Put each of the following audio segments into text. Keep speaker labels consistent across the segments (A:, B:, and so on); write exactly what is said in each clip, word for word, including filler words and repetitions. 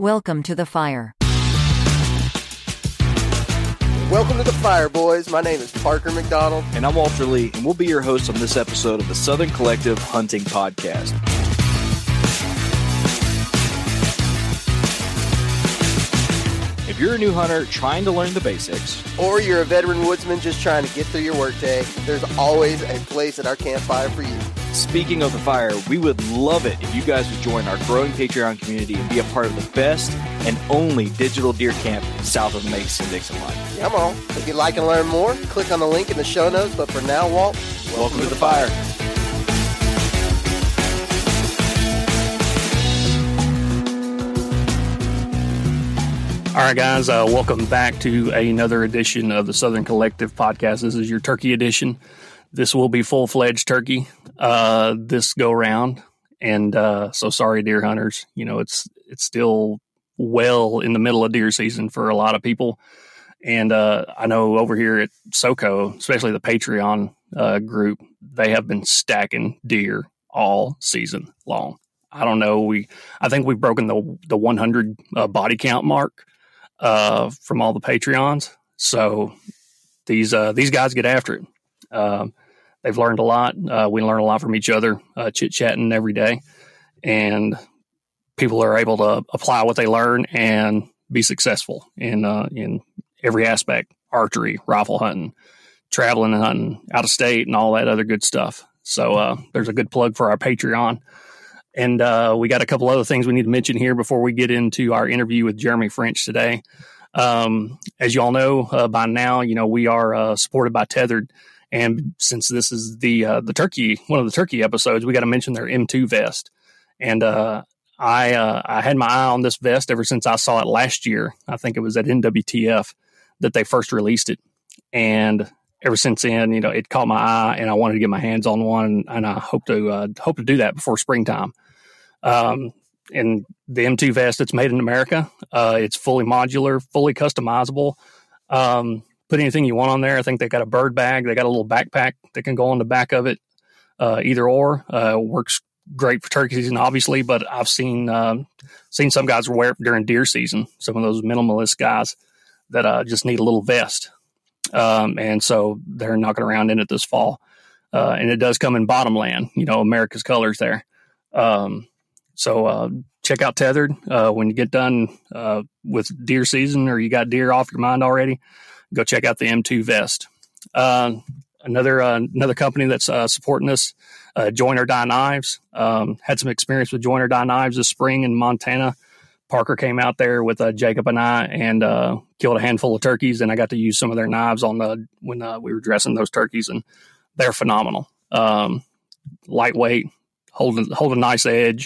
A: Welcome to the fire.
B: Welcome to the fire, boys. My name is Parker McDonald.
C: And I'm Walter Lee, and we'll be your hosts on this episode of the Southern Collective Hunting Podcast. If you're a new hunter trying to learn the basics,
B: or you're a veteran woodsman just trying to get through your workday, there's always a place at our campfire for you.
C: Speaking of the fire, we would love it if you guys would join our growing Patreon community and be a part of the best and only digital deer camp south of the Mason-Dixon line.
B: Come on. If you'd like to learn more, click on the link in the show notes. But for now, Walt, welcome,
C: welcome to,
B: to
C: the,
B: the
C: fire.
B: fire.
D: All right, guys, uh, welcome back to another edition of the Southern Collective Podcast. This is your turkey edition. This will be full-fledged turkey uh, this go-round, and uh, so sorry, deer hunters. You know, it's it's still well in the middle of deer season for a lot of people, and uh, I know over here at SoCo, especially the Patreon uh, group, they have been stacking deer all season long. I don't know. We I think we've broken the the one hundred uh, body count mark uh, from all the Patreons. So these uh, these guys get after it. Um, they've learned a lot. Uh, we learn a lot from each other, uh, chit-chatting every day. And people are able to apply what they learn and be successful in uh, in every aspect: archery, rifle hunting, traveling and hunting, out of state, and all that other good stuff. So uh, there's a good plug for our Patreon. And uh, we got a couple other things we need to mention here before we get into our interview with Jeremy French today. Um, as you all know uh, by now, you know, we are uh, supported by Tethered. And since this is the uh, the turkey, one of the turkey episodes, we got to mention their M two vest. And uh, I uh, I had my eye on this vest ever since I saw it last year. I think it was at N W T F that they first released it. And ever since then, you know, it caught my eye, and I wanted to get my hands on one, and I hope to uh, hope to do that before springtime. Um, and the M two vest, it's made in America. Uh, it's fully modular, fully customizable. Um, Put anything you want on there. I think they got a bird bag. They got a little backpack that can go on the back of it. Uh, either or uh, works great for turkey season, obviously. But I've seen um, seen some guys wear it during deer season. Some of those minimalist guys that uh, just need a little vest, um, and so they're knocking around in it this fall. Uh, and it does come in bottomland, you know, America's colors there. Um, so uh, check out Tethered uh, when you get done uh, with deer season, or you got deer off your mind already. Go check out the M two vest. Uh, another uh, another company that's uh, supporting us, uh, Join or Die Knives. Um, had some experience with Join or Die Knives this spring in Montana. Parker came out there with uh, Jacob and I and uh, killed a handful of turkeys, and I got to use some of their knives on the when uh, we were dressing those turkeys, and they're phenomenal. Um, lightweight, hold hold a nice edge.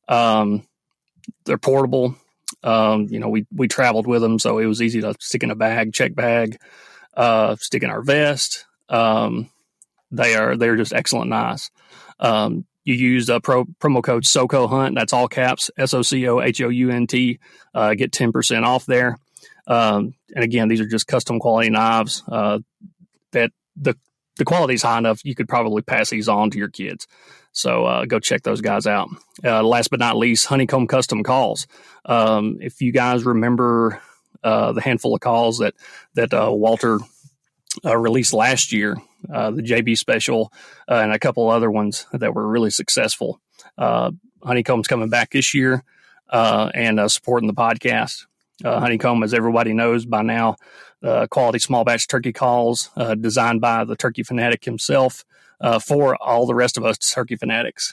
D: Um, they're portable. Um, you know, we, we traveled with them, so it was easy to stick in a bag, check bag, uh, stick in our vest. Um, they are, they're just excellent knives. Um, you use a pro, promo code SOCO Hunt. That's all caps, S O C O H O U N T, uh, get ten percent off there. Um, and again, these are just custom quality knives, uh, that the, the quality is high enough. You could probably pass these on to your kids. So uh, go check those guys out. Uh, last but not least, Honeycomb Custom Calls. Um, if you guys remember uh, the handful of calls that that uh, Walter uh, released last year, uh, the J B Special, uh, and a couple other ones that were really successful. Uh, Honeycomb's coming back this year uh, and uh, supporting the podcast. Uh, Honeycomb, as everybody knows by now, uh, quality small batch turkey calls uh, designed by the turkey fanatic himself. Uh, for all the rest of us turkey fanatics.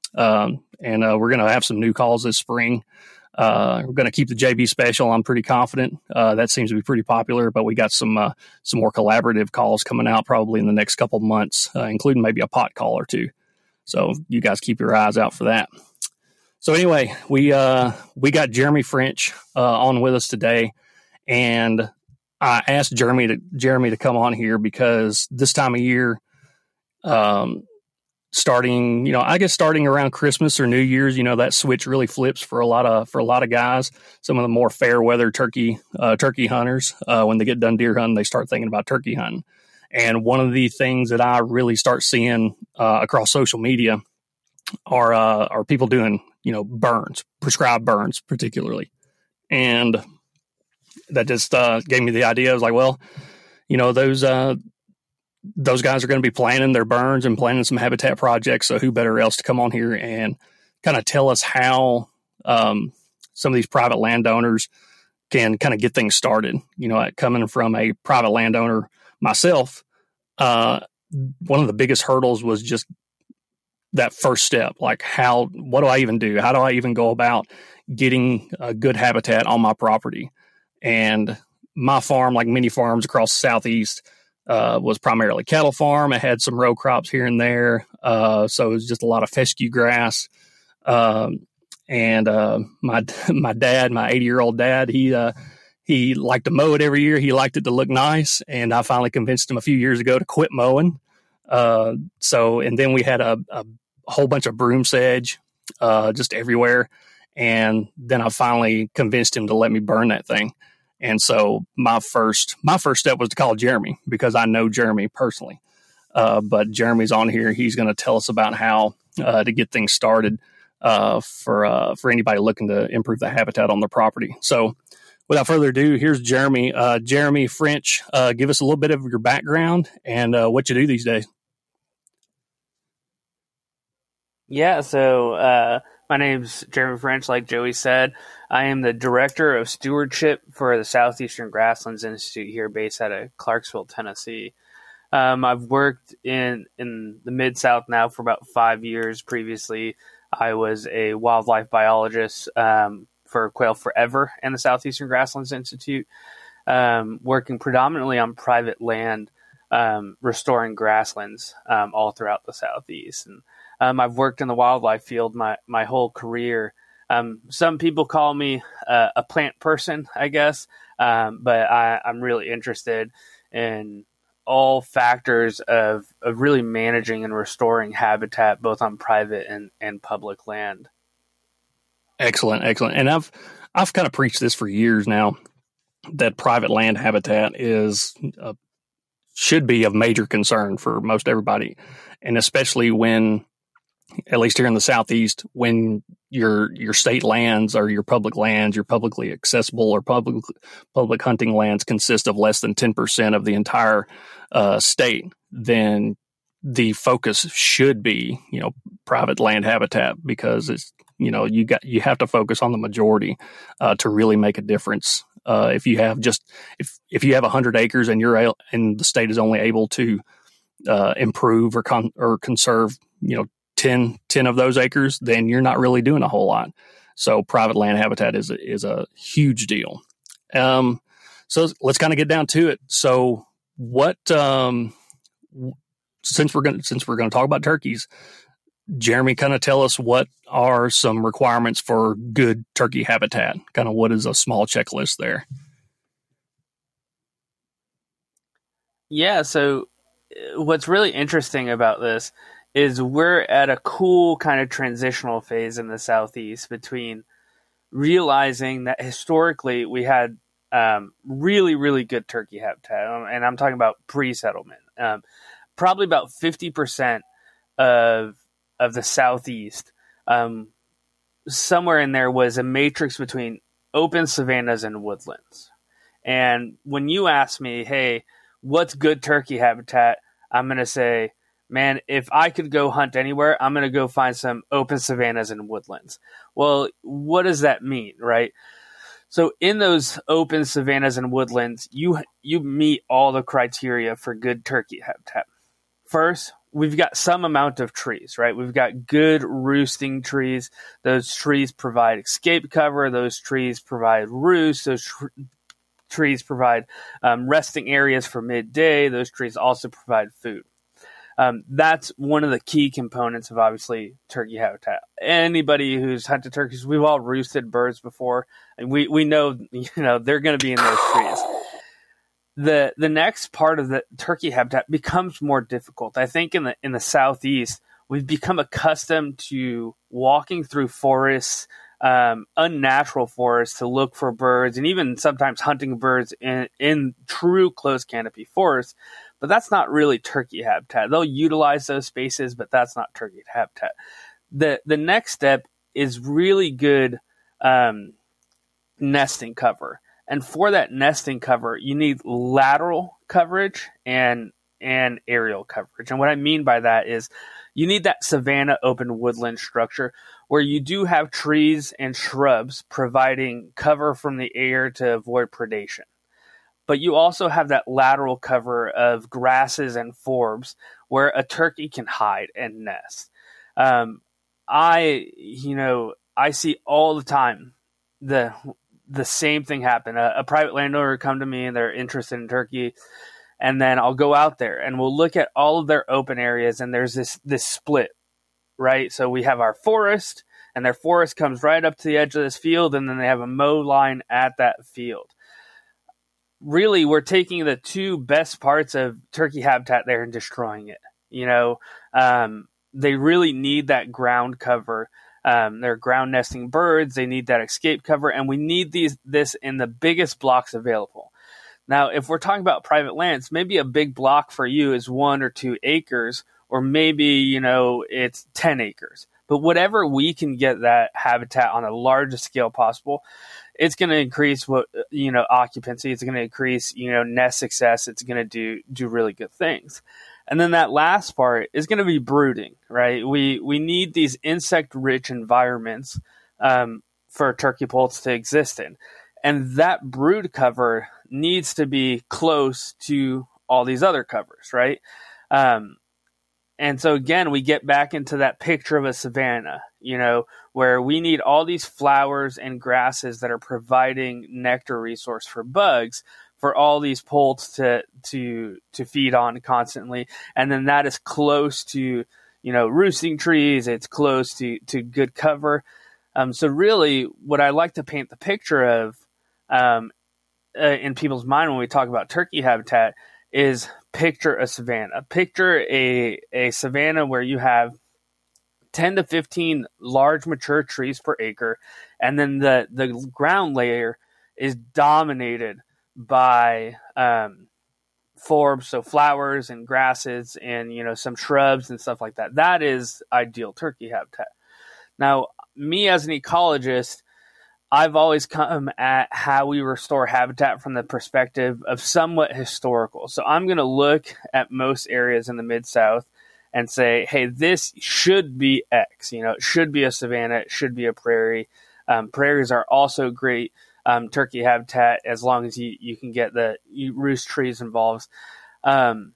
D: Um, and uh, we're going to have some new calls this spring. Uh, we're going to keep the J B Special. I'm pretty confident. Uh, that seems to be pretty popular, but we got some uh, some more collaborative calls coming out probably in the next couple of months, uh, including maybe a pot call or two. So you guys keep your eyes out for that. So anyway, we uh, we got Jeremy French uh, on with us today, and I asked Jeremy to Jeremy to come on here because this time of year, Um, starting, you know, I guess starting around Christmas or New Year's, you know, that switch really flips for a lot of, for a lot of guys. Some of the more fair weather turkey, uh, turkey hunters, uh, when they get done deer hunting, they start thinking about turkey hunting. And one of the things that I really start seeing, uh, across social media are, uh, are people doing, you know, burns, prescribed burns particularly. And that just uh, gave me the idea. I was like, well, you know, those uh, those guys are going to be planning their burns and planning some habitat projects. So who better else to come on here and kind of tell us how um, some of these private landowners can kind of get things started. You know, coming from a private landowner myself, uh, one of the biggest hurdles was just that first step. Like, how, what do I even do? How do I even go about getting a good habitat on my property? And my farm, like many farms across the Southeast, uh, was primarily cattle farm. It had some row crops here and there. Uh, so it was just a lot of fescue grass. Um, and, uh, my, my dad, my eighty year old dad, he, uh, he liked to mow it every year. He liked it to look nice. And I finally convinced him a few years ago to quit mowing. Uh, so, and then we had a, a whole bunch of broom sedge, uh, just everywhere. And then I finally convinced him to let me burn that thing. And so my first, my first step was to call Jeremy, because I know Jeremy personally. Uh, but Jeremy's on here. He's going to tell us about how, uh, to get things started, uh, for, uh, for anybody looking to improve the habitat on their property. So without further ado, here's Jeremy. Uh, Jeremy French, uh, give us a little bit of your background and, uh, what you do these days.
A: Yeah, so uh, my name's Jeremy French, like Joey said. I am the Director of Stewardship for the Southeastern Grasslands Institute here based out of Clarksville, Tennessee. Um, I've worked in, in the Mid-South now for about five years. Previously, I was a wildlife biologist um, for Quail Forever and the Southeastern Grasslands Institute, um, working predominantly on private land, um, restoring grasslands um, all throughout the Southeast. And Um, I've worked in the wildlife field my, my whole career. Um, some people call me uh, a plant person, I guess, um, but I, I'm really interested in all factors of, of really managing and restoring habitat, both on private and, and public land.
D: Excellent, excellent. And I've I've kind of preached this for years now, that private land habitat is uh, should be of major concern for most everybody, and especially when, at least here in the Southeast, when your your state lands or your public lands, your publicly accessible or public public hunting lands consist of less than ten percent of the entire uh, state, then the focus should be, you know, private land habitat, because it's, you know, you got you have to focus on the majority uh, to really make a difference. Uh, if you have just if if you have a hundred acres and you're and the state is only able to uh, improve or con- or conserve, you know, ten, ten of those acres, then you're not really doing a whole lot. So private land habitat is a, is a huge deal. Um, so let's kind of get down to it. So what, um, since we're going to, since we're going to talk about turkeys, Jeremy, kind of tell us what are some requirements for good turkey habitat? Kind of what is a small checklist there?
A: Yeah. So what's really interesting about this is we're at a cool kind of transitional phase in the Southeast between realizing that historically we had um, really, really good turkey habitat. And I'm talking about pre-settlement. Um, probably about fifty percent of of the Southeast, um, somewhere in there was a matrix between open savannas and woodlands. And when you ask me, hey, what's good turkey habitat? I'm going to say, man, if I could go hunt anywhere, I'm going to go find some open savannas and woodlands. Well, what does that mean, right? So in those open savannas and woodlands, you you meet all the criteria for good turkey habitat. First, we've got some amount of trees, right? We've got good roosting trees. Those trees provide escape cover. Those trees provide roosts. Those tr- trees provide um, resting areas for midday. Those trees also provide food. Um, that's one of the key components of, obviously, turkey habitat. Anybody who's hunted turkeys, we've all roosted birds before, and we, we know, you know, they're going to be in those trees. The the next part of the turkey habitat becomes more difficult. I think in the in the Southeast, we've become accustomed to walking through forests, um, unnatural forests, to look for birds, and even sometimes hunting birds in, in true closed canopy forests. But that's not really turkey habitat. They'll utilize those spaces, but that's not turkey habitat. The the next step is really good um, nesting cover. And for that nesting cover, you need lateral coverage and and aerial coverage. And what I mean by that is you need that savanna open woodland structure where you do have trees and shrubs providing cover from the air to avoid predation. But you also have that lateral cover of grasses and forbs where a turkey can hide and nest. Um, I, you know, I see all the time the the same thing happen. A, a private landowner will come to me and they're interested in turkey, and then I'll go out there and we'll look at all of their open areas, and there's this this split, right? So we have our forest, and their forest comes right up to the edge of this field, and then they have a mow line at that field. Really, we're taking the two best parts of turkey habitat there and destroying it. You know, um, they really need that ground cover. Um, they're ground nesting birds. They need that escape cover, and we need these this in the biggest blocks available. Now, if we're talking about private lands, maybe a big block for you is one or two acres, or maybe, you know, it's ten acres. But whatever we can get that habitat on the largest scale possible, it's going to increase what, you know, occupancy. It's going to increase, you know, nest success. It's going to do do really good things. And then that last part is going to be brooding, right? We we need these insect-rich environments um, for turkey poults to exist in. And that brood cover needs to be close to all these other covers, right? Um, and so, again, we get back into that picture of a savanna, you know, where we need all these flowers and grasses that are providing nectar resource for bugs, for all these poults to to to feed on constantly. And then that is close to, you know, roosting trees. It's close to, to good cover. Um, so really what I like to paint the picture of um, uh, in people's mind when we talk about turkey habitat is picture a savanna. Picture a, a savanna where you have ten to fifteen large mature trees per acre. And then the, the ground layer is dominated by um, forbs, so flowers and grasses and, you know, some shrubs and stuff like that. That is ideal turkey habitat. Now, me as an ecologist, I've always come at how we restore habitat from the perspective of somewhat historical. So I'm going to look at most areas in the Mid-South and say, hey, this should be X. You know, it should be a savanna. It should be a prairie. Um, prairies are also great Um, turkey habitat as long as you, you can get the you roost trees involved. Um,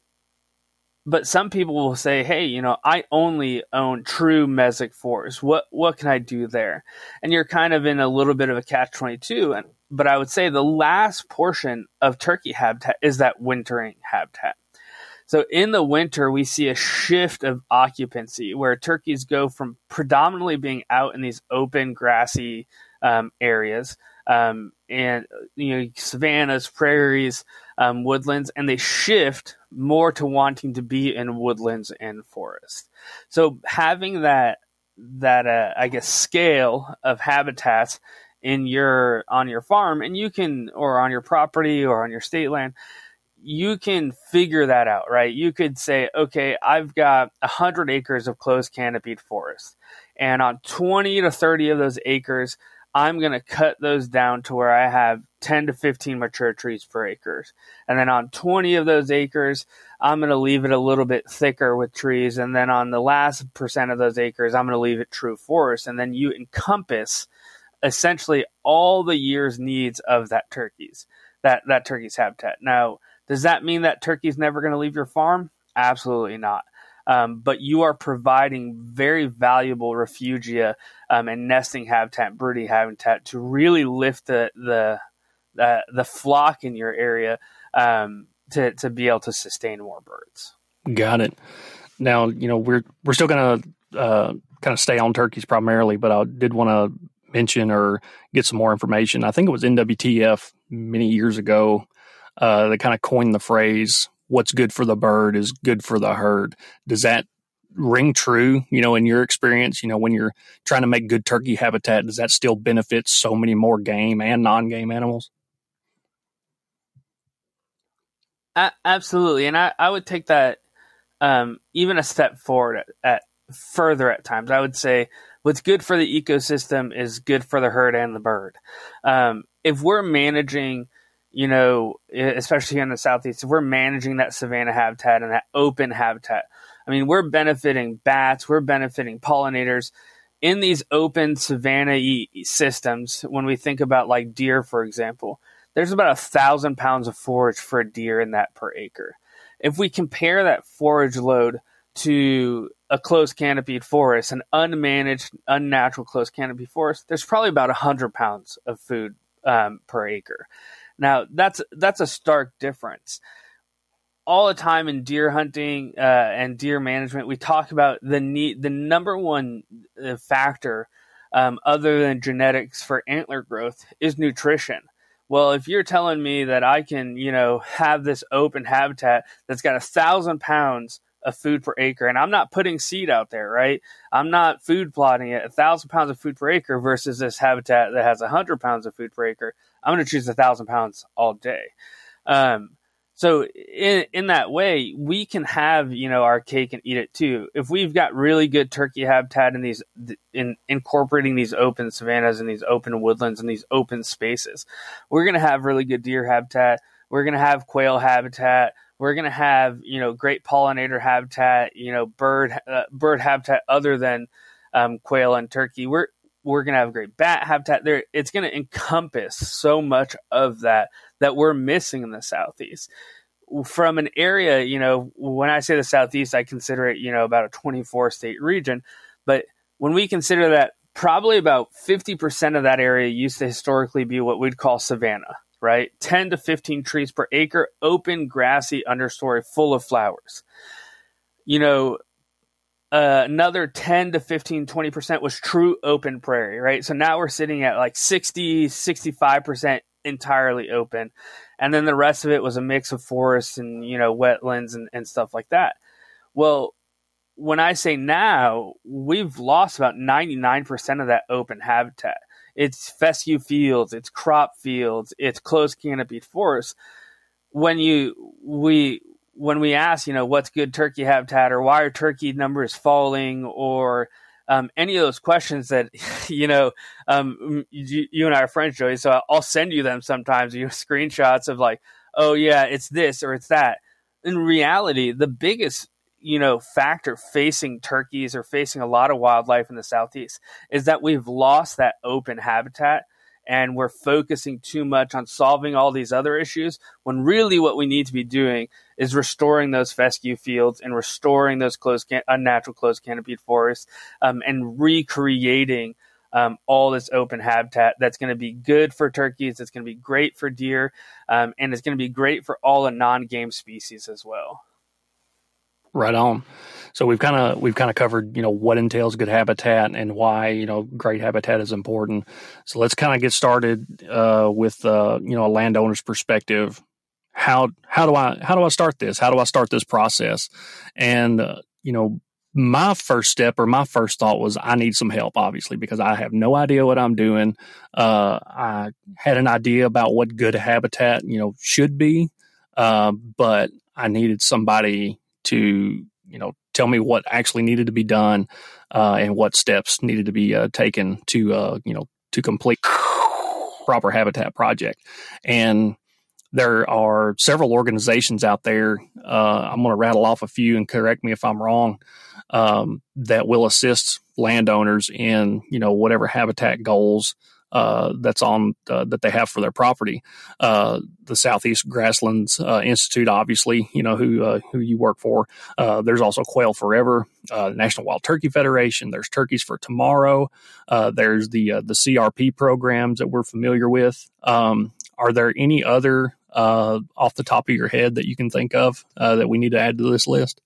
A: but some people will say, hey, you know, I only own true mesic forest. What what can I do there? And you're kind of in a little bit of a catch twenty-two. And but I would say the last portion of turkey habitat is that wintering habitat. So in the winter, we see a shift of occupancy where turkeys go from predominantly being out in these open, grassy um, areas, Um, and, you know, savannas, prairies, um, woodlands, and they shift more to wanting to be in woodlands and forests. So having that, that, uh, I guess, scale of habitats in your, on your farm, and you can, or on your property or on your state land, you can figure that out, right? You could say, okay, I've got a hundred acres of closed canopied forest, and on twenty to thirty of those acres, I'm going to cut those down to where I have ten to fifteen mature trees per acre. And then on twenty of those acres, I'm going to leave it a little bit thicker with trees. And then on the last percent of those acres, I'm going to leave it true forest. And then you encompass essentially all the year's needs of that turkey's, that, that turkey's habitat. Now, does that mean that turkey's never going to leave your farm? Absolutely not. Um, but you are providing very valuable refugia um, and nesting habitat, brooding habitat to really lift the the the, the flock in your area um, to to be able to sustain more birds.
D: Got it. Now, you know, we're we're still going to uh, kind of stay on turkeys primarily, but I did want to mention or get some more information. I think it was N W T F many years ago uh, that kind of coined the phrase, what's good for the bird is good for the herd. Does that ring true, you know, in your experience, you know, when you're trying to make good turkey habitat, does that still benefit so many more game and non-game animals?
A: A- absolutely. And I, I would take that um, even a step forward at, at further at times. I would say what's good for the ecosystem is good for the herd and the bird. Um, if we're managing, you know, especially in the Southeast, if we're managing that savanna habitat and that open habitat, I mean, we're benefiting bats, we're benefiting pollinators in these open savanna systems. When we think about like deer, for example, there's about a thousand pounds of forage for a deer in that per acre. If we compare that forage load to a closed canopied forest, an unmanaged, unnatural closed canopy forest, there's probably about one hundred pounds of food um, per acre. Now, that's that's a stark difference. All the time in deer hunting uh, and deer management, we talk about the need, the number one uh, factor um, other than genetics for antler growth is nutrition. Well, if you're telling me that I can, you know, have this open habitat that's got a thousand pounds of food per acre, and I'm not putting seed out there, right? I'm not food plotting it, a thousand pounds of food per acre versus this habitat that has a hundred pounds of food per acre, I'm going to choose a thousand pounds all day. Um, So in in that way, we can have, you know, our cake and eat it too. If we've got really good turkey habitat in these, in incorporating these open savannas and these open woodlands and these open spaces, we're going to have really good deer habitat. We're going to have quail habitat. We're going to have, you know, great pollinator habitat, you know, bird uh, bird habitat other than um, quail and turkey. We're we're going to have great bat habitat there. It's going to encompass so much of that that we're missing in the Southeast. From an area, you know, when I say the Southeast, I consider it, you know, about a twenty-four state region. But when we consider that, probably about fifty percent of that area used to historically be what we'd call savanna, right? ten to fifteen trees per acre, open, grassy understory full of flowers. You know, Uh, another ten to fifteen, twenty percent was true open prairie, right? So now we're sitting at like sixty, sixty-five percent entirely open. And then the rest of it was a mix of forests and, you know, wetlands and, and stuff like that. Well, when I say now, we've lost about ninety-nine percent of that open habitat. It's fescue fields, it's crop fields, it's closed canopied forests. When you, we, when we ask, you know, what's good turkey habitat or why are turkey numbers falling or um, any of those questions that, you know, um, you, you and I are friends, Joey, so I'll send you them sometimes, you know, screenshots of like, oh yeah, it's this or it's that. In reality, the biggest, you know, factor facing turkeys or facing a lot of wildlife in the Southeast is that we've lost that open habitat. And we're focusing too much on solving all these other issues when really what we need to be doing is restoring those fescue fields and restoring those closed can- unnatural closed canopied forests um, and recreating um, all this open habitat that's going to be good for turkeys, it's going to be great for deer, um, and it's going to be great for all the non-game species as well.
D: Right on. So we've kind of we've kind of covered, you know, what entails good habitat and why, you know, great habitat is important. So let's kind of get started uh, with uh, you know, a landowner's perspective. How how do I how do I start this? How do I start this process? And uh, you know, my first step or my first thought was I need some help, obviously, because I have no idea what I'm doing. Uh, I had an idea about what good habitat, you know, should be, uh, but I needed somebody to, you know, tell me what actually needed to be done uh, and what steps needed to be uh, taken to, uh, you know, to complete proper habitat project. And there are several organizations out there. Uh, I'm going to rattle off a few and correct me if I'm wrong, um, that will assist landowners in, you know, whatever habitat goals Uh, that's on uh, that they have for their property. Uh, the Southeast Grasslands uh, Institute, obviously, you know who uh, who you work for. Uh, there's also Quail Forever, uh, National Wild Turkey Federation. There's Turkeys for Tomorrow. Uh, there's the uh, the C R P programs that we're familiar with. Um, are there any other uh, off the top of your head that you can think of uh, that we need to add to this list?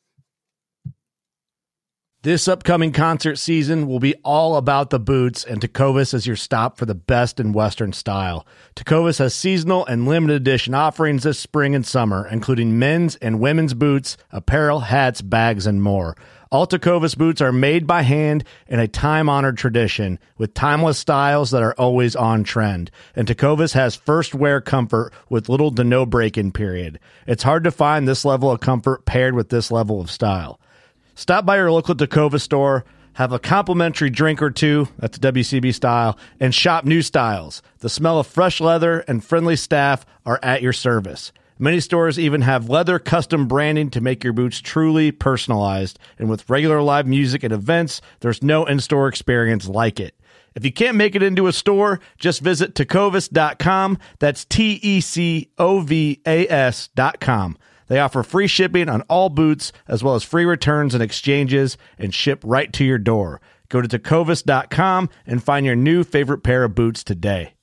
E: This upcoming concert season will be all about the boots, and Tecovas is your stop for the best in Western style. Tecovas has seasonal and limited edition offerings this spring and summer, including men's and women's boots, apparel, hats, bags, and more. All Tecovas boots are made by hand in a time-honored tradition with timeless styles that are always on trend. And Tecovas has first wear comfort with little to no break-in period. It's hard to find this level of comfort paired with this level of style. Stop by your local Tecovas store, have a complimentary drink or two, that's W C B style, and shop new styles. The smell of fresh leather and friendly staff are at your service. Many stores even have leather custom branding to make your boots truly personalized. And with regular live music and events, there's no in-store experience like it. If you can't make it into a store, just visit tecovas dot com. That's T E C O V A S dot com. They offer free shipping on all boots, as well as free returns and exchanges, and ship right to your door. Go to tecovas dot com and find your new favorite pair of boots today.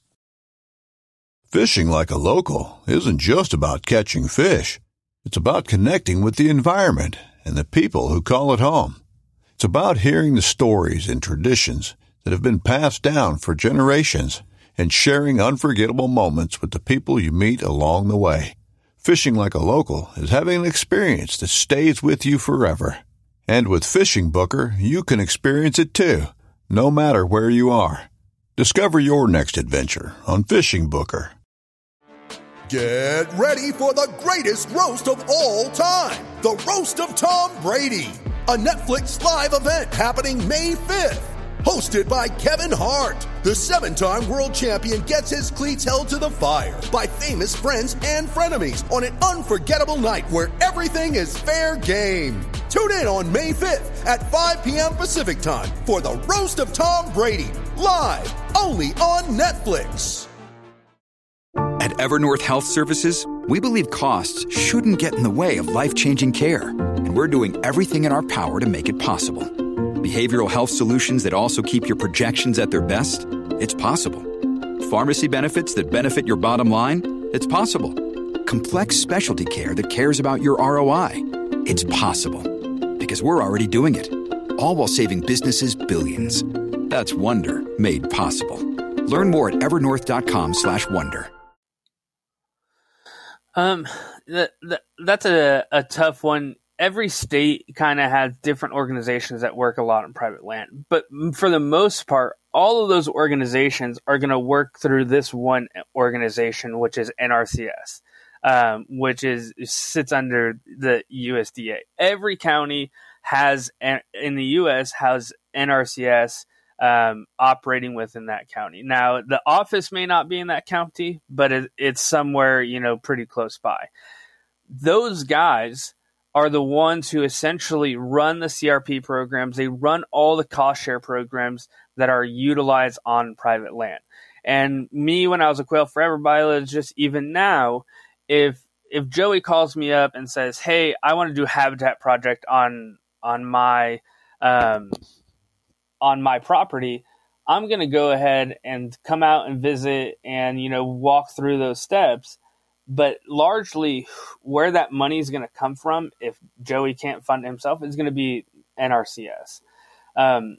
F: Fishing like a local isn't just about catching fish. It's about connecting with the environment and the people who call it home. It's about hearing the stories and traditions that have been passed down for generations and sharing unforgettable moments with the people you meet along the way. Fishing like a local is having an experience that stays with you forever. And with Fishing Booker, you can experience it too, no matter where you are. Discover your next adventure on Fishing Booker.
G: Get ready for the greatest roast of all time, the Roast of Tom Brady, a Netflix live event happening May fifth. Hosted by Kevin Hart, the seven-time world champion gets his cleats held to the fire by famous friends and frenemies on an unforgettable night where everything is fair game. Tune in on May fifth at five p.m. Pacific time for the Roast of Tom Brady, live only on Netflix.
H: At Evernorth Health Services, we believe costs shouldn't get in the way of life-changing care, and we're doing everything in our power to make it possible. Behavioral health solutions that also keep your projections at their best? It's possible. Pharmacy benefits that benefit your bottom line? It's possible. Complex specialty care that cares about your R O I? It's possible. Because we're already doing it. All while saving businesses billions. That's Wonder made possible. Learn more at evernorth.com slash wonder.
A: Um, that, that that's a, a tough one. Every state kind of has different organizations that work a lot on private land. But for the most part, all of those organizations are going to work through this one organization, which is N R C S, um, which is sits under the U S D A. Every county has, in the U S, has N R C S um, operating within that county. Now, the office may not be in that county, but it, it's somewhere, you know, pretty close by. Those guys are the ones who essentially run the C R P programs. They run all the cost share programs that are utilized on private land. And me, when I was a Quail Forever biologist, even now, if if Joey calls me up and says, "Hey, I want to do a habitat project on on my um, on my property," I'm going to go ahead and come out and visit and, you know, walk through those steps. But largely where that money is going to come from, if Joey can't fund himself, is going to be N R C S. Um,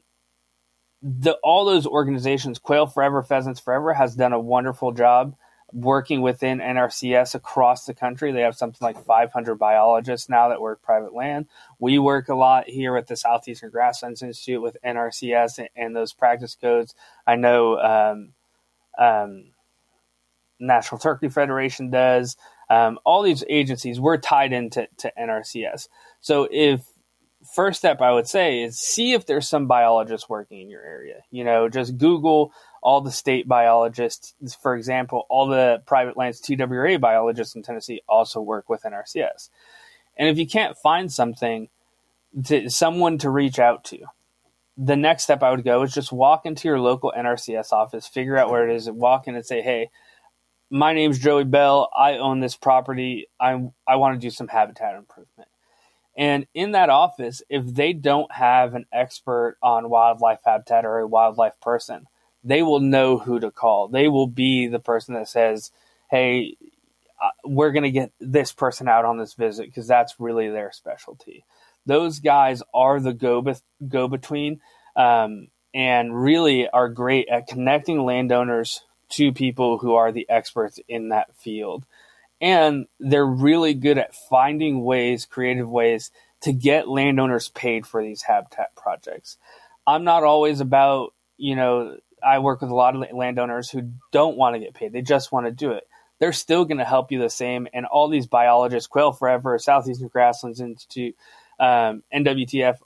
A: the, all those organizations, Quail Forever, Pheasants Forever, has done a wonderful job working within N R C S across the country. They have something like five hundred biologists now that work private land. We work a lot here at the Southeastern Grasslands Institute with N R C S and, and those practice codes. I know um, um, National Turkey Federation does. Um, all these agencies, we're tied into to N R C S. So if first step I would say is see if there's some biologists working in your area. You know, just Google all the state biologists. For example, all the private lands T W R A biologists in Tennessee also work with N R C S. And if you can't find something, to someone to reach out to, the next step I would go is just walk into your local N R C S office, figure out where it is, and walk in and say, "Hey, my name's Joey Bell. I own this property. I I want to do some habitat improvement." And in that office, if they don't have an expert on wildlife habitat or a wildlife person, they will know who to call. They will be the person that says, "Hey, we're going to get this person out on this visit," because that's really their specialty. Those guys are the go go-between um, and really are great at connecting landowners to people who are the experts in that field. And they're really good at finding ways, creative ways, to get landowners paid for these habitat projects. I'm not always about, you know, I work with a lot of landowners who don't want to get paid. They just want to do it. They're still going to help you the same. And all these biologists, Quail Forever, Southeastern Grasslands Institute, um, N W T F,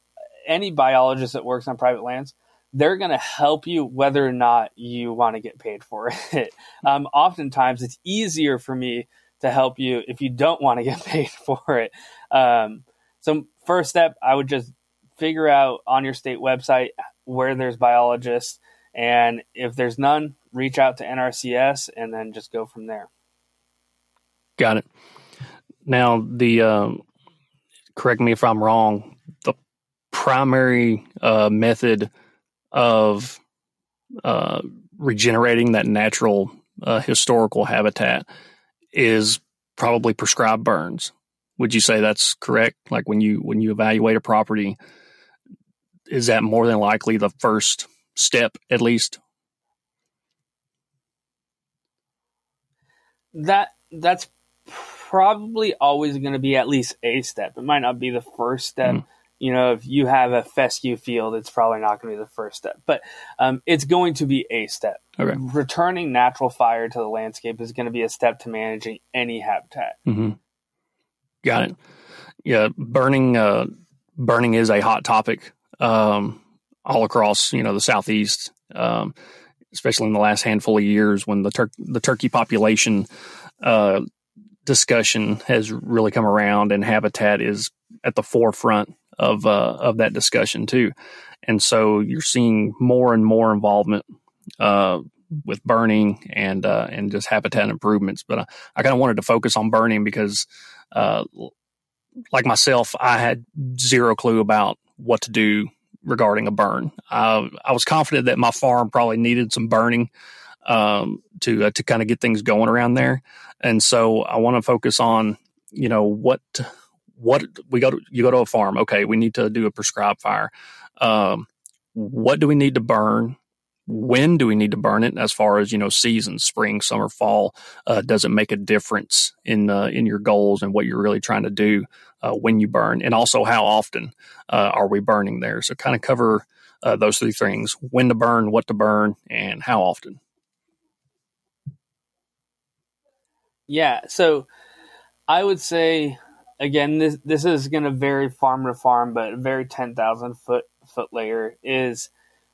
A: any biologist that works on private lands, they're going to help you whether or not you want to get paid for it. Um, oftentimes, it's easier for me to help you if you don't want to get paid for it. Um, so first step, I would just figure out on your state website where there's biologists. And if there's none, reach out to N R C S and then just go from there.
D: Got it. Now, the um, correct me if I'm wrong, the primary uh, method of uh, regenerating that natural uh, historical habitat is probably prescribed burns. Would you say that's correct? Like when you when you evaluate a property, is that more than likely the first step, at least?
A: That that's probably always going to be at least a step. It might not be the first step. Mm. You know, if you have a fescue field, it's probably not going to be the first step, but um, it's going to be a step.
D: Okay.
A: Returning natural fire to the landscape is going to be a step to managing any habitat.
D: Mm-hmm. Got it. Yeah, burning. Uh, burning is a hot topic um, all across, you know, the Southeast, um, especially in the last handful of years when the tur- the turkey population uh, discussion has really come around, and habitat is at the forefront of uh, of that discussion too. And so you're seeing more and more involvement uh, with burning and uh, and just habitat improvements. But I, I kind of wanted to focus on burning because, uh, like myself, I had zero clue about what to do regarding a burn. Uh, I was confident that my farm probably needed some burning um, to uh, to kind of get things going around there. And so I want to focus on, you know, what what we go to, you go to a farm. Okay, we need to do a prescribed fire. Um, what do we need to burn? When do we need to burn it? As far as, you know, seasons, spring, summer, fall, uh, does it make a difference in uh, in your goals and what you're really trying to do uh, when you burn? And also, how often uh, are we burning there? So kind of cover uh, those three things: when to burn, what to burn, and how often.
A: Yeah, so I would say, again, this this is going to vary farm to farm, but a very ten thousand foot foot layer is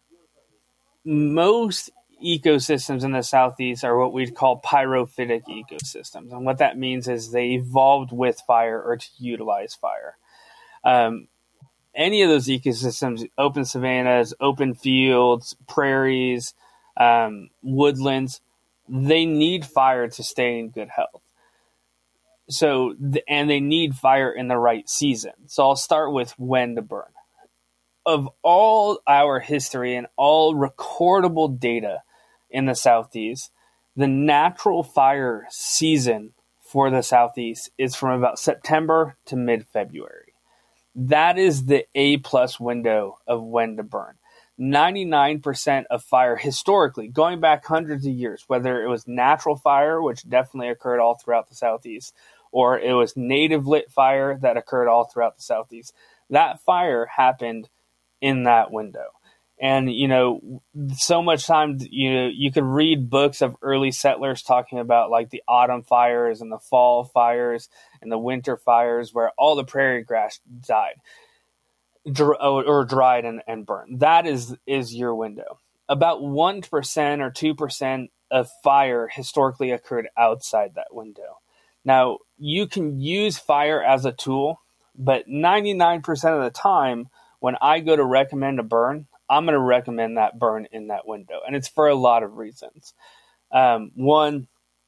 A: most ecosystems in the Southeast are what we'd call pyrophytic ecosystems. And what that means is they evolved with fire or to utilize fire. Um, any of those ecosystems, open savannas, open fields, prairies, um, woodlands, they need fire to stay in good health. So, and they need fire in the right season. So I'll start with when to burn. Of all our history and all recordable data in the Southeast, the natural fire season for the Southeast is from about September to mid-February. That is the A-plus window of when to burn. ninety-nine percent of fire historically, going back hundreds of years, whether it was natural fire, which definitely occurred all throughout the Southeast, or it was native lit fire that occurred all throughout the Southeast, that fire happened in that window. And, you know, so much time, you know, you could read books of early settlers talking about like the autumn fires and the fall fires and the winter fires where all the prairie grass died dr- or dried and, and burned. That is, is your window. About one percent or two percent of fire historically occurred outside that window. Now, you can use fire as a tool, but ninety-nine percent of the time, when I go to recommend a burn, I'm going to recommend that burn in that window. And it's for a lot of reasons. Um, one,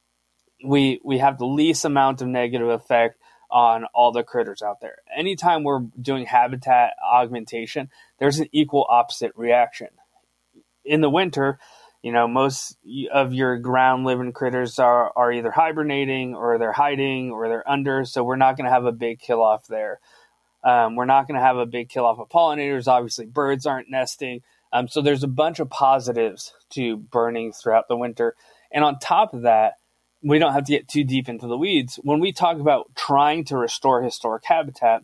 A: we we have the least amount of negative effect on all the critters out there. Anytime we're doing habitat augmentation, there's an equal opposite reaction. In the winter, you know, most of your ground living critters are, are either hibernating or they're hiding or they're under. So we're not going to have a big kill off there. Um, we're not going to have a big kill off of pollinators. Obviously, birds aren't nesting. Um, so there's a bunch of positives to burning throughout the winter. And on top of that, we don't have to get too deep into the weeds. When we talk about trying to restore historic habitat,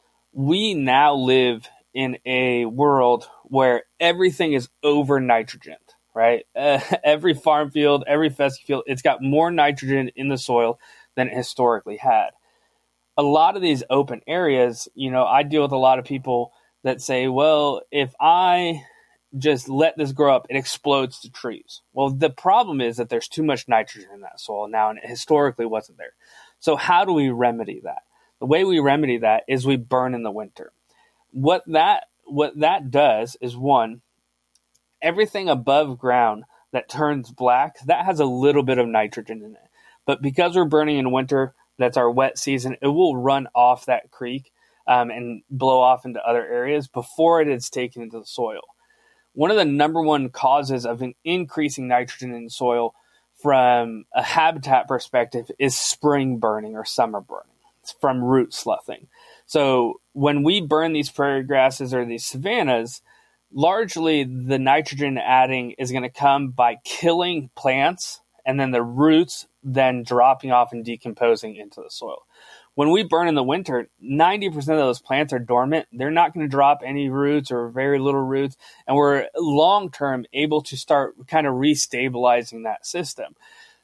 A: we now live in a world where everything is over nitrogen, right? Uh, every farm field, every fescue field, it's got more nitrogen in the soil than it historically had. A lot of these open areas, you know, I deal with a lot of people that say, well, if I just let this grow up, it explodes to trees. Well, the problem is that there's too much nitrogen in that soil now, and it historically wasn't there. So how do we remedy that? The way we remedy that is we burn in the winter. What that what that does is, one, everything above ground that turns black, that has a little bit of nitrogen in it. But because we're burning in winter, that's our wet season, it will run off that creek um, and blow off into other areas before it is taken into the soil. One of the number one causes of an increasing nitrogen in soil from a habitat perspective is spring burning or summer burning. It's from root sloughing. So when we burn these prairie grasses or these savannas, largely the nitrogen adding is going to come by killing plants and then the roots then dropping off and decomposing into the soil. When we burn in the winter, ninety percent of those plants are dormant. They're not going to drop any roots or very little roots. And we're long-term able to start kind of restabilizing that system.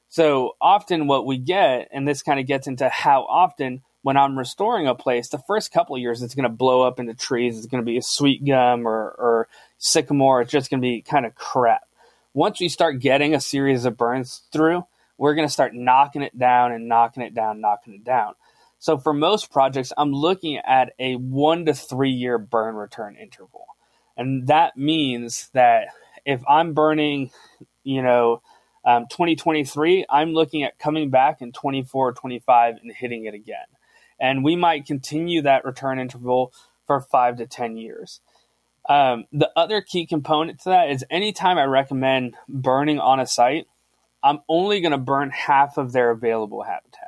A: So often what we get, and this kind of gets into how often when I'm restoring a place, the first couple of years, it's going to blow up into trees. It's going to be a sweet gum or, or sycamore. It's just going to be kind of crap. Once we start getting a series of burns through, we're going to start knocking it down and knocking it down, knocking it down. So for most projects, I'm looking at a one to three year burn return interval. And that means that if I'm burning, you know, um, twenty twenty-three, I'm looking at coming back in twenty-four, twenty-five and hitting it again. And we might continue that return interval for five to ten years. Um, the other key component to that is anytime I recommend burning on a site, I'm only going to burn half of their available habitat.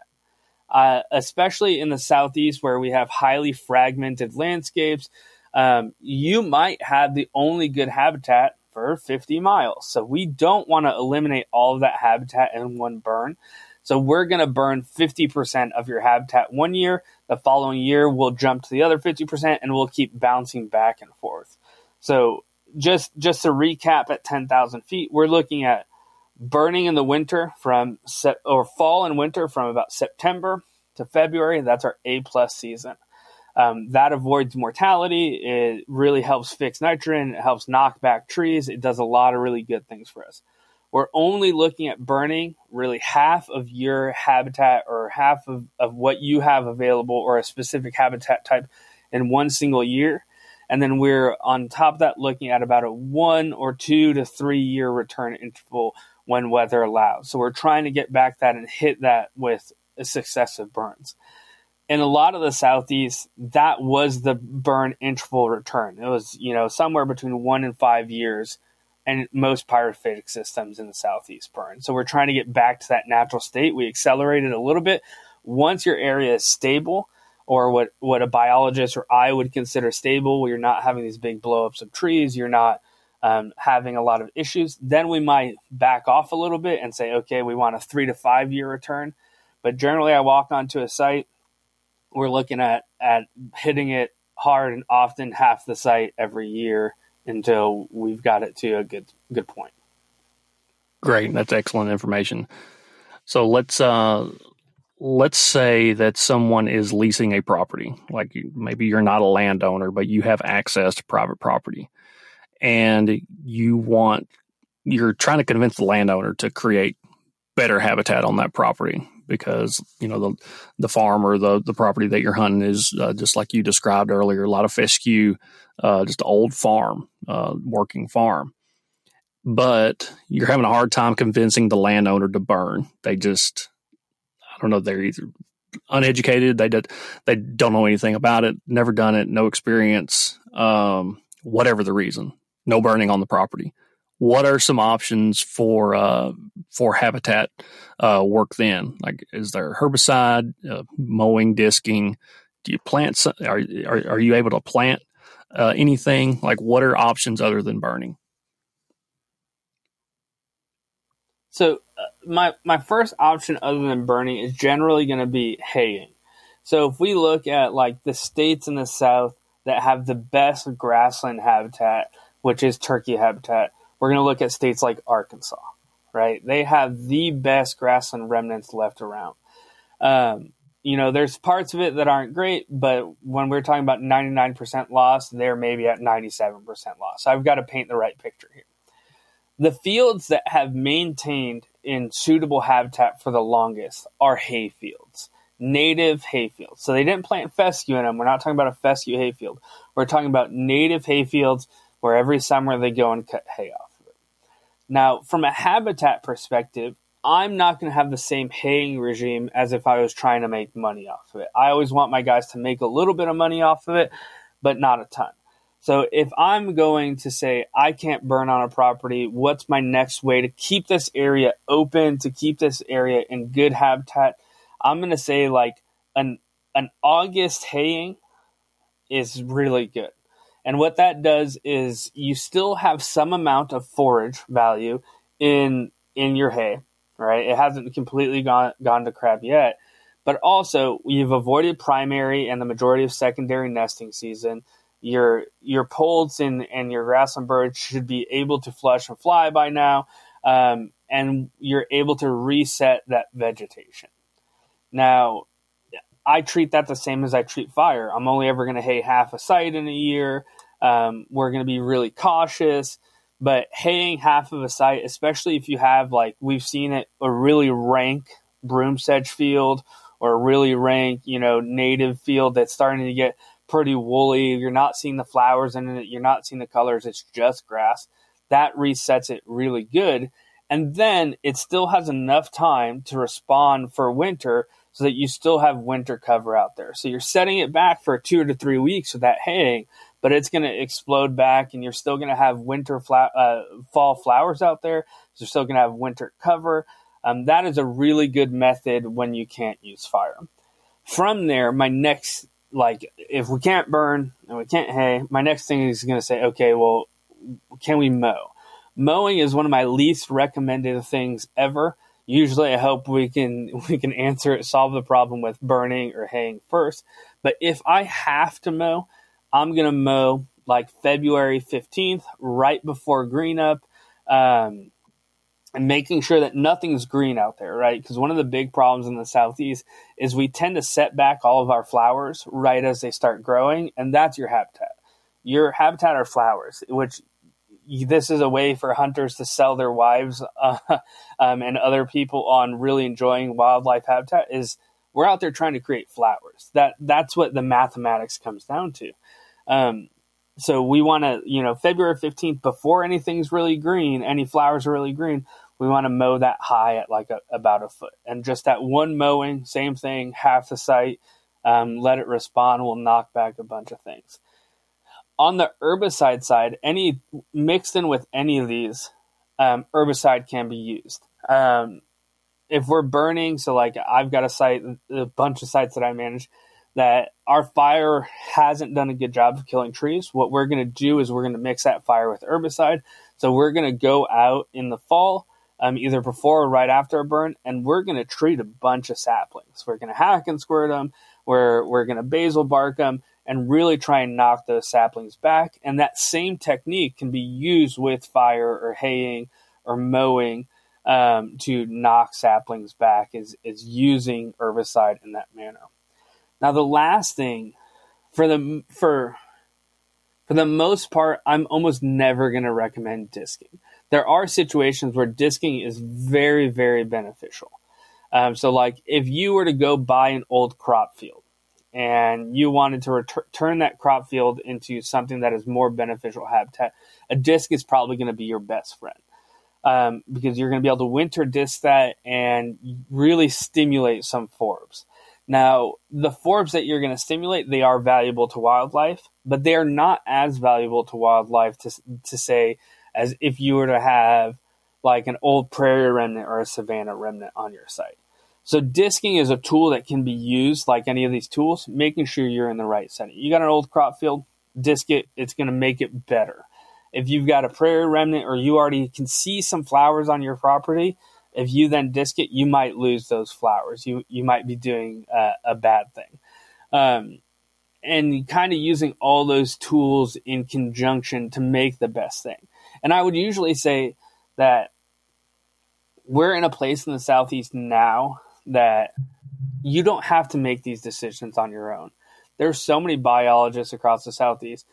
A: Uh, especially in the Southeast where we have highly fragmented landscapes, um, you might have the only good habitat for fifty miles. So we don't want to eliminate all of that habitat in one burn. So we're going to burn fifty percent of your habitat one year. The following year, we'll jump to the other fifty percent and we'll keep bouncing back and forth. So just, just to recap at ten thousand feet, we're looking at burning in the winter from set or fall and winter from about September to February. That's our A plus season. Um, that avoids mortality. It really helps fix nitrogen. It helps knock back trees. It does a lot of really good things for us. We're only looking at burning really half of your habitat or half of, of what you have available or a specific habitat type in one single year. And then we're on top of that looking at about a one or two to three year return interval when weather allows. So we're trying to get back that and hit that with successive burns. In a lot of the Southeast, that was the burn interval return. It was, you know, somewhere between one and five years, and most pyrophytic systems in the Southeast burn. So we're trying to get back to that natural state. We accelerated a little bit. Once your area is stable, or what, what a biologist or I would consider stable, where you're not having these big blowups of trees, you're not um, having a lot of issues, then we might back off a little bit and say, okay, we want a three to five year return. But generally, I walk onto a site, we're looking at, at hitting it hard and often half the site every year until we've got it to a good good point.
D: Great. That's excellent information. So let's uh, let's say that someone is leasing a property. Like maybe you're not a landowner, but you have access to private property. And you want, you're trying to convince the landowner to create better habitat on that property. Because, you know, the the farm or the, the property that you're hunting is uh, just like you described earlier, a lot of fescue, uh, just an old farm, uh, working farm. But you're having a hard time convincing the landowner to burn. They just, I don't know, they're either uneducated, they, did, they don't know anything about it, never done it, no experience, um, whatever the reason, no burning on the property. What are some options for uh, for habitat uh, work then? Like, is there herbicide, uh, mowing, disking? Do you plant? Some, are, are are you able to plant uh, anything? Like, what are options other than burning?
A: So uh, my my first option other than burning is generally going to be haying. So if we look at like the states in the South that have the best grassland habitat, which is turkey habitat, we're going to look at states like Arkansas, right? They have the best grassland remnants left around. Um, you know, there's parts of it that aren't great, but when we're talking about ninety-nine percent loss, they're maybe at ninety-seven percent loss. So I've got to paint the right picture here. The fields that have maintained in suitable habitat for the longest are hay fields, native hay fields. So they didn't plant fescue in them. We're not talking about a fescue hay field. We're talking about native hay fields where every summer they go and cut hay off of it. Now, from a habitat perspective, I'm not going to have the same haying regime as if I was trying to make money off of it. I always want my guys to make a little bit of money off of it, but not a ton. So if I'm going to say I can't burn on a property, what's my next way to keep this area open, to keep this area in good habitat? I'm going to say like an an August haying is really good. And what that does is you still have some amount of forage value in in your hay, right? It hasn't completely gone gone to crap yet. But also you've avoided primary and the majority of secondary nesting season. Your your poults and, and your grassland birds should be able to flush and fly by now, um, and you're able to reset that vegetation. Now, I treat that the same as I treat fire. I'm only ever going to hay half a site in a year. Um, we're going to be really cautious, but haying half of a site, especially if you have, like we've seen it, a really rank broom sedge field or a really rank, you know, native field that's starting to get pretty woolly, you're not seeing the flowers in it, you're not seeing the colors, it's just grass. That resets it really good. And then it still has enough time to respond for winter so that you still have winter cover out there. So you're setting it back for two to three weeks with that haying, but it's going to explode back and you're still going to have winter fla- uh, fall flowers out there. So you're still going to have winter cover. Um, that is a really good method when you can't use fire. From there, my next Like, if we can't burn and we can't hay, my next thing is going to say, okay, well, can we mow? Mowing is one of my least recommended things ever. Usually I hope we can we can answer it, solve the problem with burning or haying first. But if I have to mow, I'm going to mow like February fifteenth, right before green up, um, and making sure that nothing's green out there, right? Because one of the big problems in the Southeast is we tend to set back all of our flowers right as they start growing, and that's your habitat. Your habitat are flowers, which this is a way for hunters to sell their wives uh, um, and other people on really enjoying wildlife habitat is we're out there trying to create flowers. That That's what the mathematics comes down to. Um, so we want to, you know, February fifteenth, before anything's really green, any flowers are really green, we want to mow that high at like a, about a foot. And just that one mowing, same thing, half the site, um, let it respond, will knock back a bunch of things. On the herbicide side, any mixed in with any of these, um, herbicide can be used. Um, if we're burning, so like I've got a site, a bunch of sites that I manage, that our fire hasn't done a good job of killing trees. What we're going to do is we're going to mix that fire with herbicide. So we're going to go out in the fall, um, either before or right after a burn, and we're going to treat a bunch of saplings. We're going to hack and squirt them. We're, we're going to basil bark them and really try and knock those saplings back. And that same technique can be used with fire or haying or mowing um, to knock saplings back, is, is using herbicide in that manner. Now, the last thing, for the for for the most part, I'm almost never going to recommend disking. There are situations where disking is very, very beneficial. Um, so, like, if you were to go buy an old crop field and you wanted to ret- turn that crop field into something that is more beneficial habitat, a disc is probably going to be your best friend. Um, because you're going to be able to winter disc that and really stimulate some forbs. Now, the forbs that you're going to stimulate, they are valuable to wildlife, but they are not as valuable to wildlife to to say as if you were to have like an old prairie remnant or a savanna remnant on your site. So disking is a tool that can be used like any of these tools, making sure you're in the right setting. You got an old crop field, disc it, it's going to make it better. If you've got a prairie remnant or you already can see some flowers on your property, if you then disc it, you might lose those flowers. You you might be doing uh, a bad thing. Um, and kind of using all those tools in conjunction to make the best thing. And I would usually say that we're in a place in the Southeast now that you don't have to make these decisions on your own. There's so many biologists across the Southeast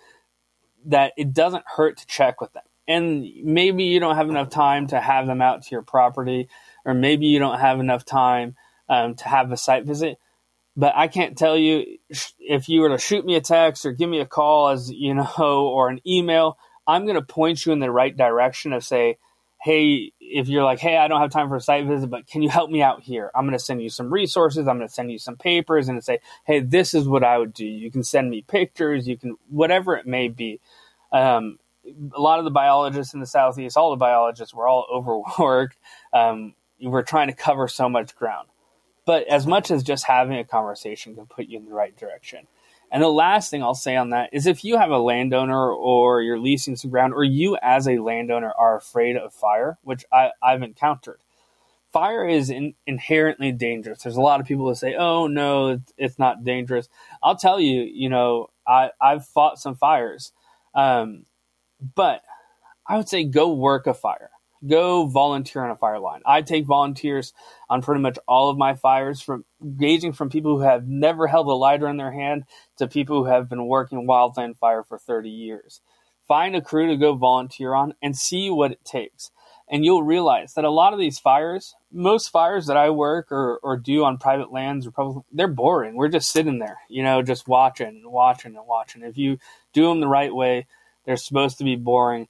A: that it doesn't hurt to check with them. And maybe you don't have enough time to have them out to your property, or maybe you don't have enough time um, to have a site visit. But I can't tell you, if you were to shoot me a text or give me a call, as you know, or an email, I'm going to point you in the right direction of say, hey, if you're like, hey, I don't have time for a site visit, but can you help me out here? I'm going to send you some resources. I'm going to send you some papers and say, hey, this is what I would do. You can send me pictures. You can, whatever it may be. Um, a lot of the biologists in the Southeast, all the biologists, were all overworked. Um, we're trying to cover so much ground. But as much as just having a conversation can put you in the right direction. And the last thing I'll say on that is if you have a landowner or you're leasing some ground, or you as a landowner are afraid of fire, which I, I've encountered, fire is in, inherently dangerous. There's a lot of people that say, oh, no, it's, it's not dangerous. I'll tell you, you know, I, I've fought some fires. Um, but I would say go work a fire. Go volunteer on a fire line. I take volunteers on pretty much all of my fires, from gauging from people who have never held a lighter in their hand to people who have been working wildland fire for thirty years. Find a crew to go volunteer on and see what it takes. And you'll realize that a lot of these fires, most fires that I work or, or do on private lands, or public, they're boring. We're just sitting there, you know, just watching and watching and watching. If you do them the right way, they're supposed to be boring.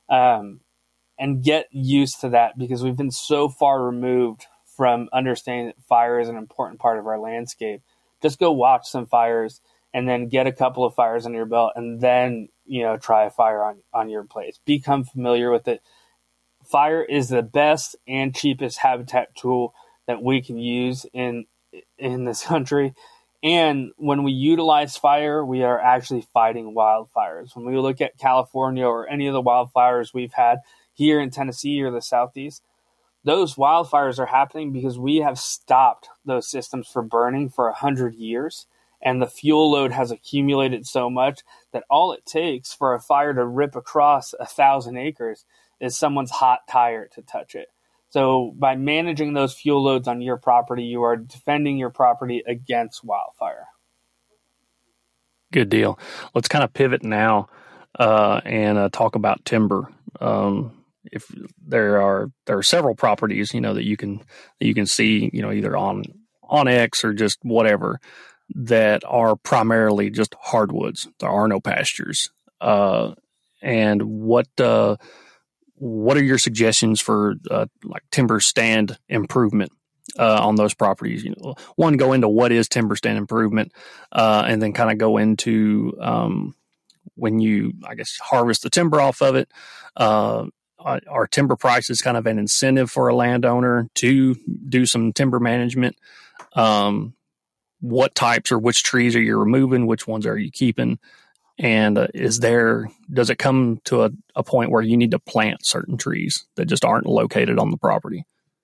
A: Um, And get used to that, because we've been so far removed from understanding that fire is an important part of our landscape. Just go watch some fires and then get a couple of fires under your belt, and then, you know, try a fire on, on your place. Become familiar with it. Fire is the best and cheapest habitat tool that we can use in in this country. And when we utilize fire, we are actually fighting wildfires. When we look at California or any of the wildfires we've had here in Tennessee or the Southeast, those wildfires are happening because we have stopped those systems from burning for a hundred years. And the fuel load has accumulated so much that all it takes for a fire to rip across a thousand acres is someone's hot tire to touch it. So by managing those fuel loads on your property, you are defending your property against wildfire.
D: Good deal. Let's kind of pivot now uh, and uh, talk about timber. Um, if there are there are several properties, you know, that you can that you can see, you know, either on on X or just whatever, that are primarily just hardwoods. There are no pastures. Uh, and what uh, what are your suggestions for uh, like timber stand improvement uh, on those properties? You know, one, go into what is timber stand improvement, uh, and then kind of go into um, when you, I guess, harvest the timber off of it. Uh, are timber prices kind of an incentive for a landowner to do some timber management? Um, what types or which trees are you removing? Which ones are you keeping? And uh, is there, does it come to a, a point where you need to plant certain trees that just aren't located on the property?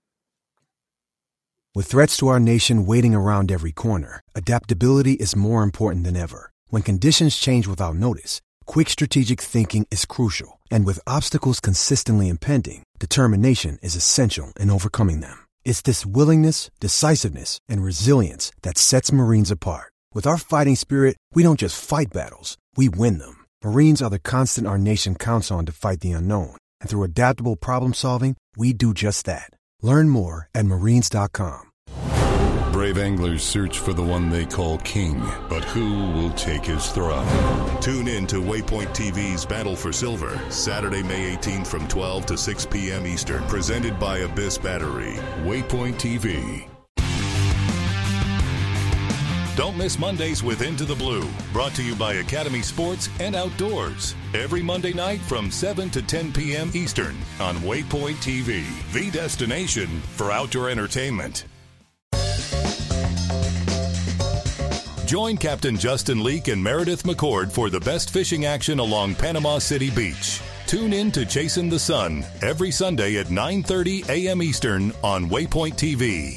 I: With threats to our nation waiting around every corner, adaptability is more important than ever. When conditions change without notice, quick strategic thinking is crucial. And with obstacles consistently impending, determination is essential in overcoming them. It's this willingness, decisiveness, and resilience that sets Marines apart. With our fighting spirit, we don't just fight battles, we win them. Marines are the constant our nation counts on to fight the unknown. And through adaptable problem solving, we do just that. Learn more at marines dot com.
G: Brave anglers search for the one they call king, but who will take his throne? Tune in to Waypoint T V's Battle for Silver, Saturday, May eighteenth from twelve to six p.m. Eastern, presented by Abyss Battery. Waypoint T V. Don't miss Mondays with Into the Blue, brought to you by Academy Sports and Outdoors. Every Monday night from seven to ten p.m. Eastern on Waypoint T V, the destination for outdoor entertainment. Join Captain Justin Leake and Meredith McCord for the best fishing action along Panama City Beach. Tune in to Chasing the Sun every Sunday at nine thirty a.m. Eastern on Waypoint T V.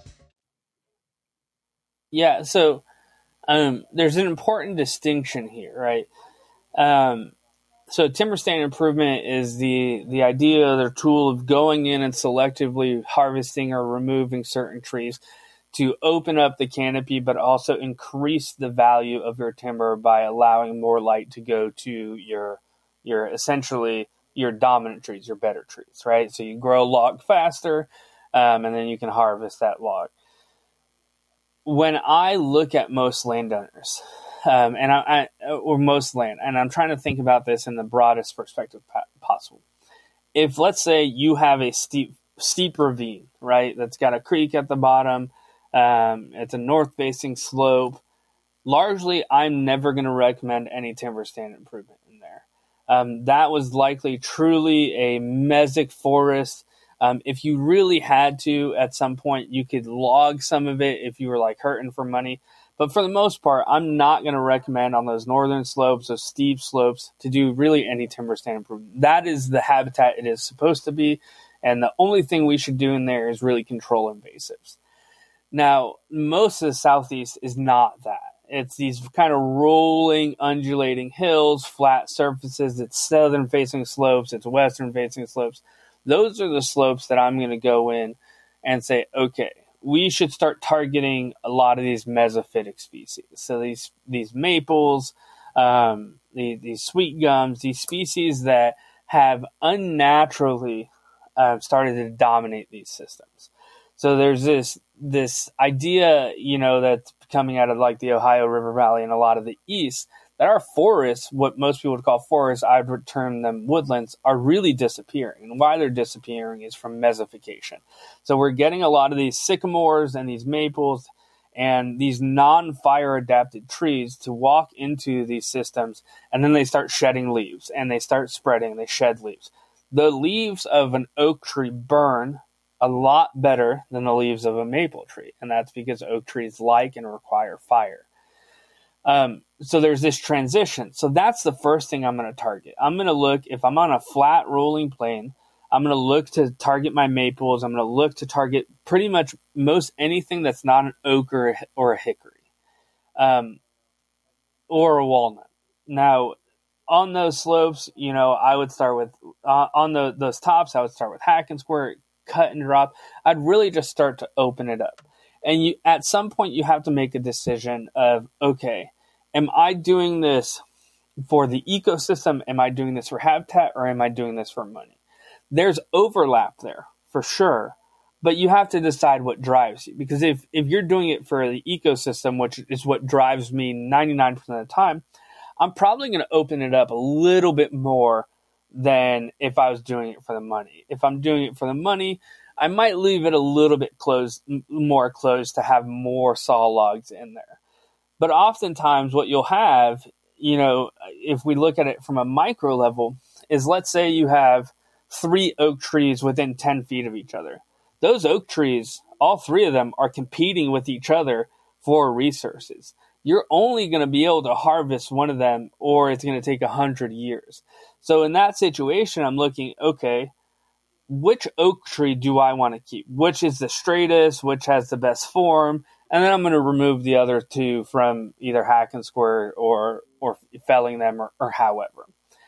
A: Yeah, so um, there's an important distinction here, right? Um, so timber stand improvement is the, the idea or tool of going in and selectively harvesting or removing certain trees to open up the canopy, but also increase the value of your timber by allowing more light to go to your, your essentially your dominant trees, your better trees, right? So you grow log faster, um, and then you can harvest that log. When I look at most landowners, um, and I, I, or most land, and I'm trying to think about this in the broadest perspective possible. If, let's say, you have a steep, steep ravine, right, that's got a creek at the bottom, Um, it's a north-facing slope. Largely, I'm never going to recommend any timber stand improvement in there. Um, that was likely truly a mesic forest. Um, if you really had to, at some point, you could log some of it if you were like hurting for money. But for the most part, I'm not going to recommend on those northern slopes, those steep slopes, to do really any timber stand improvement. That is the habitat it is supposed to be, and the only thing we should do in there is really control invasives. Now, most of the Southeast is not that. It's these kind of rolling, undulating hills, flat surfaces. It's southern-facing slopes. It's western-facing slopes. Those are the slopes that I'm going to go in and say, okay, we should start targeting a lot of these mesophytic species. So these these maples, um, the, these sweet gums, these species that have unnaturally uh, started to dominate these systems. So there's this this idea, you know, that's coming out of like the Ohio River Valley and a lot of the east, that our forests, what most people would call forests, I would term them woodlands, are really disappearing. And why they're disappearing is from mesification. So we're getting a lot of these sycamores and these maples and these non-fire adapted trees to walk into these systems, and then they start shedding leaves and they start spreading, they shed leaves. The leaves of an oak tree burn a lot better than the leaves of a maple tree. And that's because oak trees like and require fire. Um, so there's this transition. So that's the first thing I'm going to target. I'm going to look, if I'm on a flat rolling plain, I'm going to look to target my maples. I'm going to look to target pretty much most anything that's not an oak or a, or a hickory, um, or a walnut. Now, on those slopes, you know, I would start with, uh, on the, those tops, I would start with hack and square, cut and drop. I'd really just start to open it up. And you, at some point, you have to make a decision of, okay, am I doing this for the ecosystem? Am I doing this for habitat, or am I doing this for money? There's overlap there for sure, but you have to decide what drives you. Because if, if you're doing it for the ecosystem, which is what drives me ninety-nine percent of the time, I'm probably going to open it up a little bit more than if I was doing it for the money. If I'm doing it for the money, I might leave it a little bit closed, more closed to have more saw logs in there. But oftentimes what you'll have, you know, if we look at it from a micro level, is let's say you have three oak trees within ten feet of each other. Those oak trees, all three of them are competing with each other for resources. You're only going to be able to harvest one of them, or it's going to take a hundred years. So in that situation, I'm looking, okay, which oak tree do I want to keep? Which is the straightest? Which has the best form? And then I'm going to remove the other two from either hack and square or or felling them or, or however.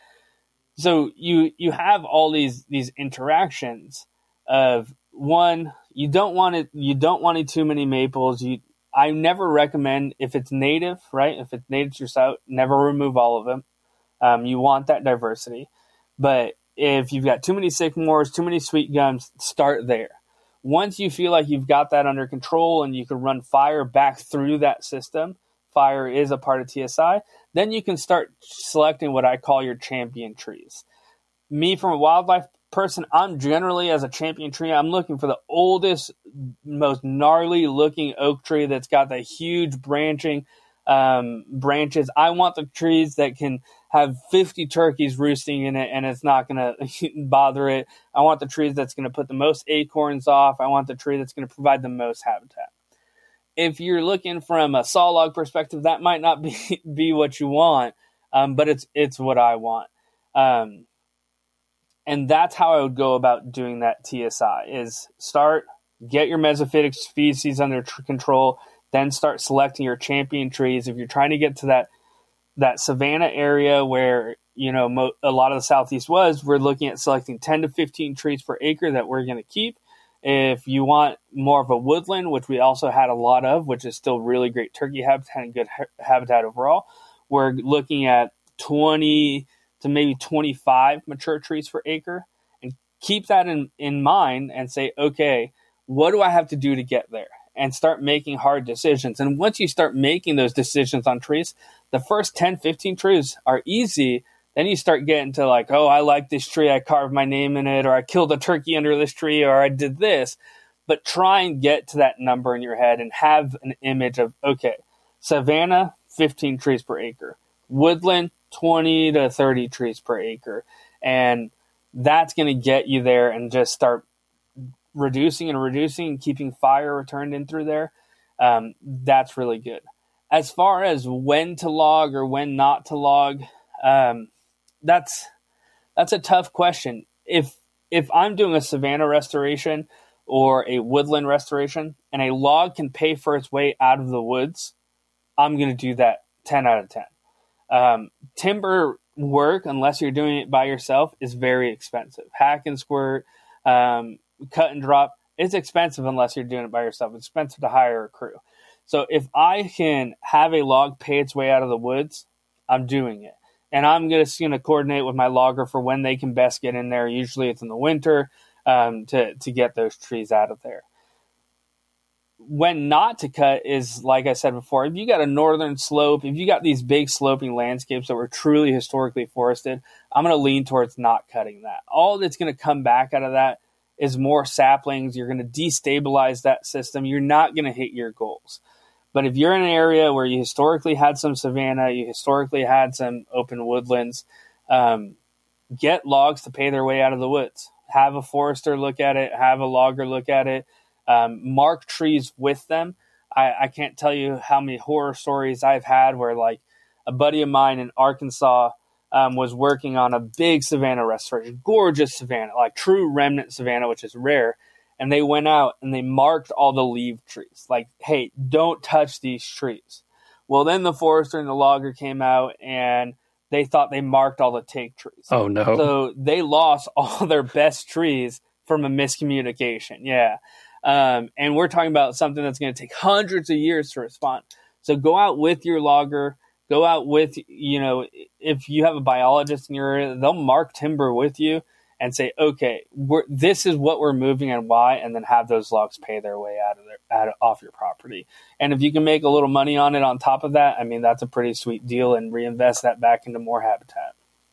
A: So you you have all these these interactions of, one, you don't want it. You don't want it too many maples. You I never recommend, if it's native, right? If it's native to your site, never remove all of them. Um, you want that diversity. But if you've got too many sycamores, too many sweet gums, start there. Once you feel like you've got that under control and you can run fire back through that system, fire is a part of T S I, then you can start selecting what I call your champion trees. Me, from a wildlife person, I'm generally, as a champion tree, I'm looking for the oldest, most gnarly looking oak tree that's got the huge branching um, branches. I want the trees that can have fifty turkeys roosting in it and it's not going to bother it. I want the trees that's going to put the most acorns off. I want the tree that's going to provide the most habitat. If you're looking from a saw log perspective, that might not be, be what you want, um, but it's it's what I want. Um, and that's how I would go about doing that T S I, is start, get your mesophytic species under tr- control, then start selecting your champion trees. If you're trying to get to that that savanna area where, you know, mo- a lot of the Southeast was, we're looking at selecting ten to fifteen trees per acre that we're going to keep. If you want more of a woodland, which we also had a lot of, which is still really great turkey habitat and good ha- habitat overall, we're looking at twenty to maybe twenty-five mature trees per acre. And keep that in, in mind and say, okay, what do I have to do to get there? And start making hard decisions. And once you start making those decisions on trees, the first ten, fifteen trees are easy. Then you start getting to like, oh, I like this tree. I carved my name in it, or I killed a turkey under this tree, or I did this. But try and get to that number in your head and have an image of, okay, savanna, fifteen trees per acre. Woodland, twenty to thirty trees per acre. And that's going to get you there, and just start reducing and reducing and keeping fire returned in through there. Um, that's really good. As far as when to log or when not to log, um, that's that's a tough question. If if I'm doing a savanna restoration or a woodland restoration and a log can pay for its way out of the woods, I'm going to do that ten out of ten. Um, timber work, unless you're doing it by yourself, is very expensive. Hack and squirt, um, cut and drop, it's expensive unless you're doing it by yourself. It's expensive to hire a crew. So if I can have a log pay its way out of the woods, I'm doing it. And I'm just going to coordinate with my logger for when they can best get in there. Usually it's in the winter um, to, to get those trees out of there. When not to cut is, like I said before, if you got a northern slope, if you got these big sloping landscapes that were truly historically forested, I'm going to lean towards not cutting that. All that's going to come back out of that is more saplings. You're going to destabilize that system. You're not going to hit your goals. But if you're in an area where you historically had some savanna, you historically had some open woodlands, um, get logs to pay their way out of the woods. Have a forester look at it. Have a logger look at it. Um, mark trees with them. I, I can't tell you how many horror stories I've had where, like, a buddy of mine in Arkansas um, was working on a big savanna restoration, gorgeous savanna, like true remnant savanna, which is rare. And they went out and they marked all the leaf trees. Like, hey, don't touch these trees. Well, then the forester and the logger came out and they thought they marked all the take trees.
D: Oh, no.
A: So they lost all their best trees from a miscommunication. Yeah. Um, and we're talking about something that's going to take hundreds of years to respond. So go out with your logger. Go out with, you know, if you have a biologist in your area, they'll mark timber with you and say, okay, we're, this is what we're moving and why, and then have those logs pay their way out of their out of, off your property. And if you can make a little money on it on top of that, I mean, that's a pretty sweet deal, and reinvest that back into more habitat.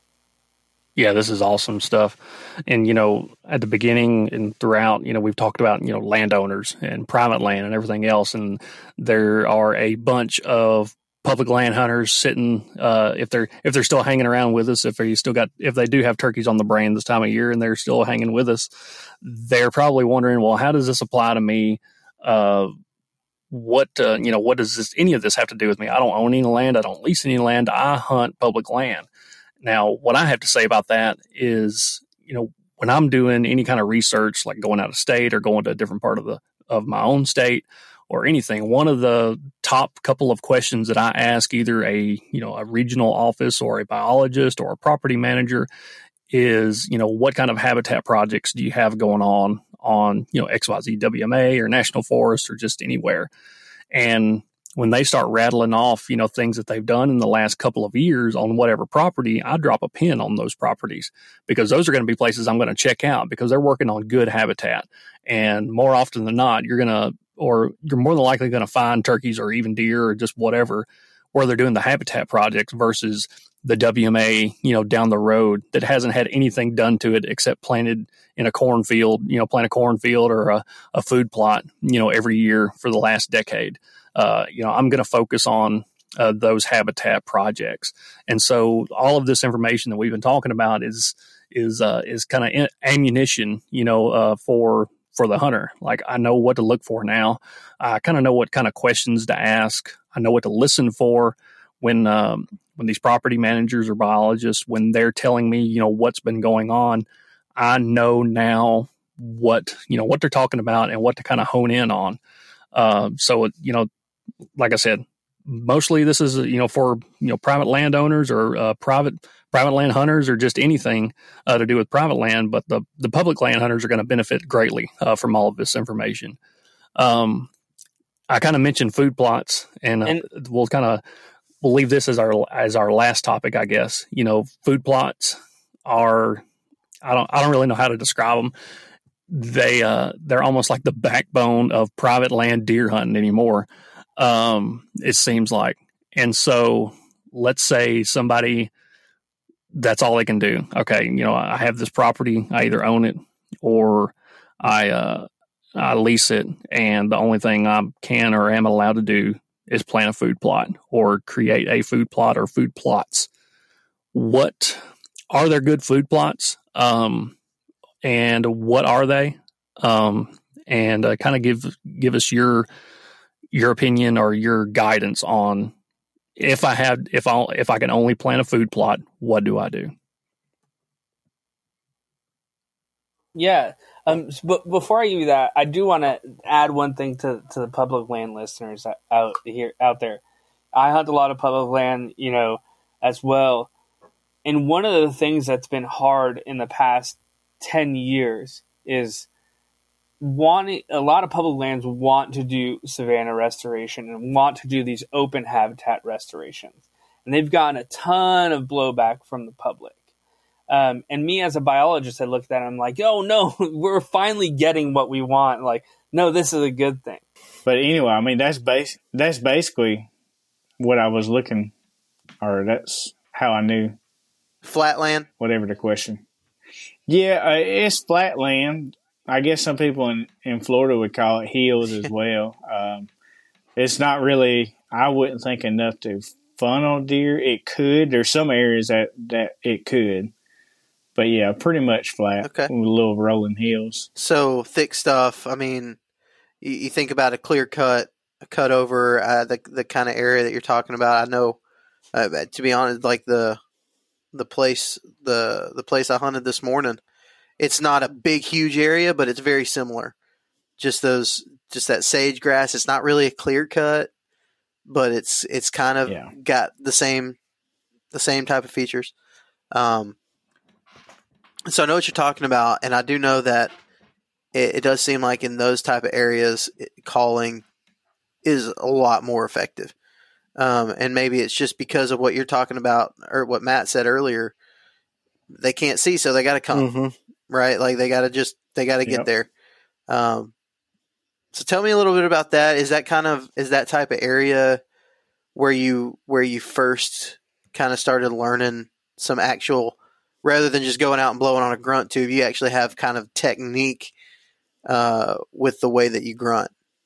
D: Yeah, this is awesome stuff. And, you know, at the beginning and throughout, you know, we've talked about, you know, landowners and private land and everything else. And there are a bunch of public land hunters sitting, uh, if they're, if they're still hanging around with us, if they still got, if they do have turkeys on the brain this time of year and they're still hanging with us, they're probably wondering, well, how does this apply to me? Uh, what, uh, you know, what does this, any of this have to do with me? I don't own any land. I don't lease any land. I hunt public land. Now, what I have to say about that is, you know, when I'm doing any kind of research, like going out of state or going to a different part of the, of my own state, or anything, one of the top couple of questions that I ask either a, you know, a regional office or a biologist or a property manager is, you know, what kind of habitat projects do you have going on on, you know, X Y Z W M A or National Forest or just anywhere. And when they start rattling off, you know, things that they've done in the last couple of years on whatever property, I drop a pin on those properties because those are going to be places I'm going to check out because they're working on good habitat. And more often than not, you're going to, or you're more than likely going to find turkeys or even deer or just whatever where they're doing the habitat projects versus the W M A, you know, down the road that hasn't had anything done to it except planted in a cornfield, you know, plant a cornfield or a, a food plot, you know, every year for the last decade. Uh, you know, I'm going to focus on uh, those habitat projects. And so all of this information that we've been talking about is, is, uh, is kind of ammunition, you know, uh, for, for the hunter. Like, I know what to look for now. I kind of know what kind of questions to ask. I know what to listen for when, um, when these property managers or biologists, when they're telling me, you know, what's been going on. I know now what, you know, what they're talking about and what to kind of hone in on. Uh, so, you know, like I said, mostly this is, you know, for, you know, private landowners or uh, private private land hunters or just anything uh, to do with private land. But the, the public land hunters are going to benefit greatly uh, from all of this information. Um, I kind of mentioned food plots, and, uh, and we'll kind of we'll leave this as our as our last topic, I guess. You know, food plots are I don't I don't really know how to describe them. They uh, they're almost like the backbone of private land deer hunting anymore. Um, it seems like, and so let's say somebody that's all they can do. Okay, you know, I have this property, I either own it or I uh, I lease it, and the only thing I can or am allowed to do is plant a food plot or create a food plot or food plots. What are there good food plots? Um, and what are they? Um, and uh, kind of give give us your your opinion or your guidance on if I have if I if I can only plant a food plot, what do I do?
A: Yeah. Um, but before I give you that, I do want to add one thing to, to the public land listeners out here out there. I hunt a lot of public land, you know, as well. And one of the things that's been hard in the past ten years is wanting a lot of public lands want to do savanna restoration and want to do these open habitat restorations. And they've gotten a ton of blowback from the public. Um, and me as a biologist, I looked at it, I'm like, oh, no, we're finally getting what we want. Like, no, this is a good thing.
J: But anyway, I mean, that's base, that's basically what I was looking, or that's how I knew.
B: Flatland?
J: Whatever the question. Yeah, uh, it's flatland. I guess some people in, in Florida would call it hills as well. Um, it's not really, I wouldn't think enough to funnel deer. It could. There's some areas that, that it could. But, yeah, pretty much flat
B: okay.
J: with little rolling hills.
B: So, thick stuff. I mean, you, you think about a clear cut, a cut over, uh, the the kind of area that you're talking about. I know, uh, to be honest, like the the place the the place I hunted this morning, it's not a big, huge area, but it's very similar. Just those, just that sage grass. It's not really a clear cut, but it's it's kind of yeah. got the same the same type of features. Um, so I know what you're talking about, and I do know that it, it does seem like in those type of areas, it, calling is a lot more effective. Um, and maybe it's just because of what you're talking about, or what Matt said earlier. They can't see, so they got to come,
J: mm-hmm.
B: right? Like they got to just they got to get
J: yep.
B: there. Um, so tell me a little bit about that. Is that kind of is that type of area where you where you first kind of started learning some actual, rather than just going out and blowing on a grunt tube, you actually have kind of technique uh, with the way that you grunt?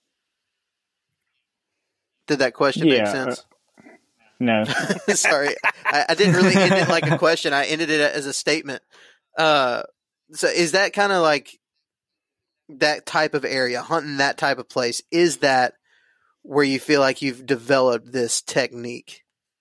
B: Did that question
J: yeah,
B: make sense?
J: Uh, no.
B: Sorry. I, I didn't really end it like a question. I ended it as a statement. Uh, so is that kind of like that type of area, hunting that type of place, is that where you feel like you've developed this technique?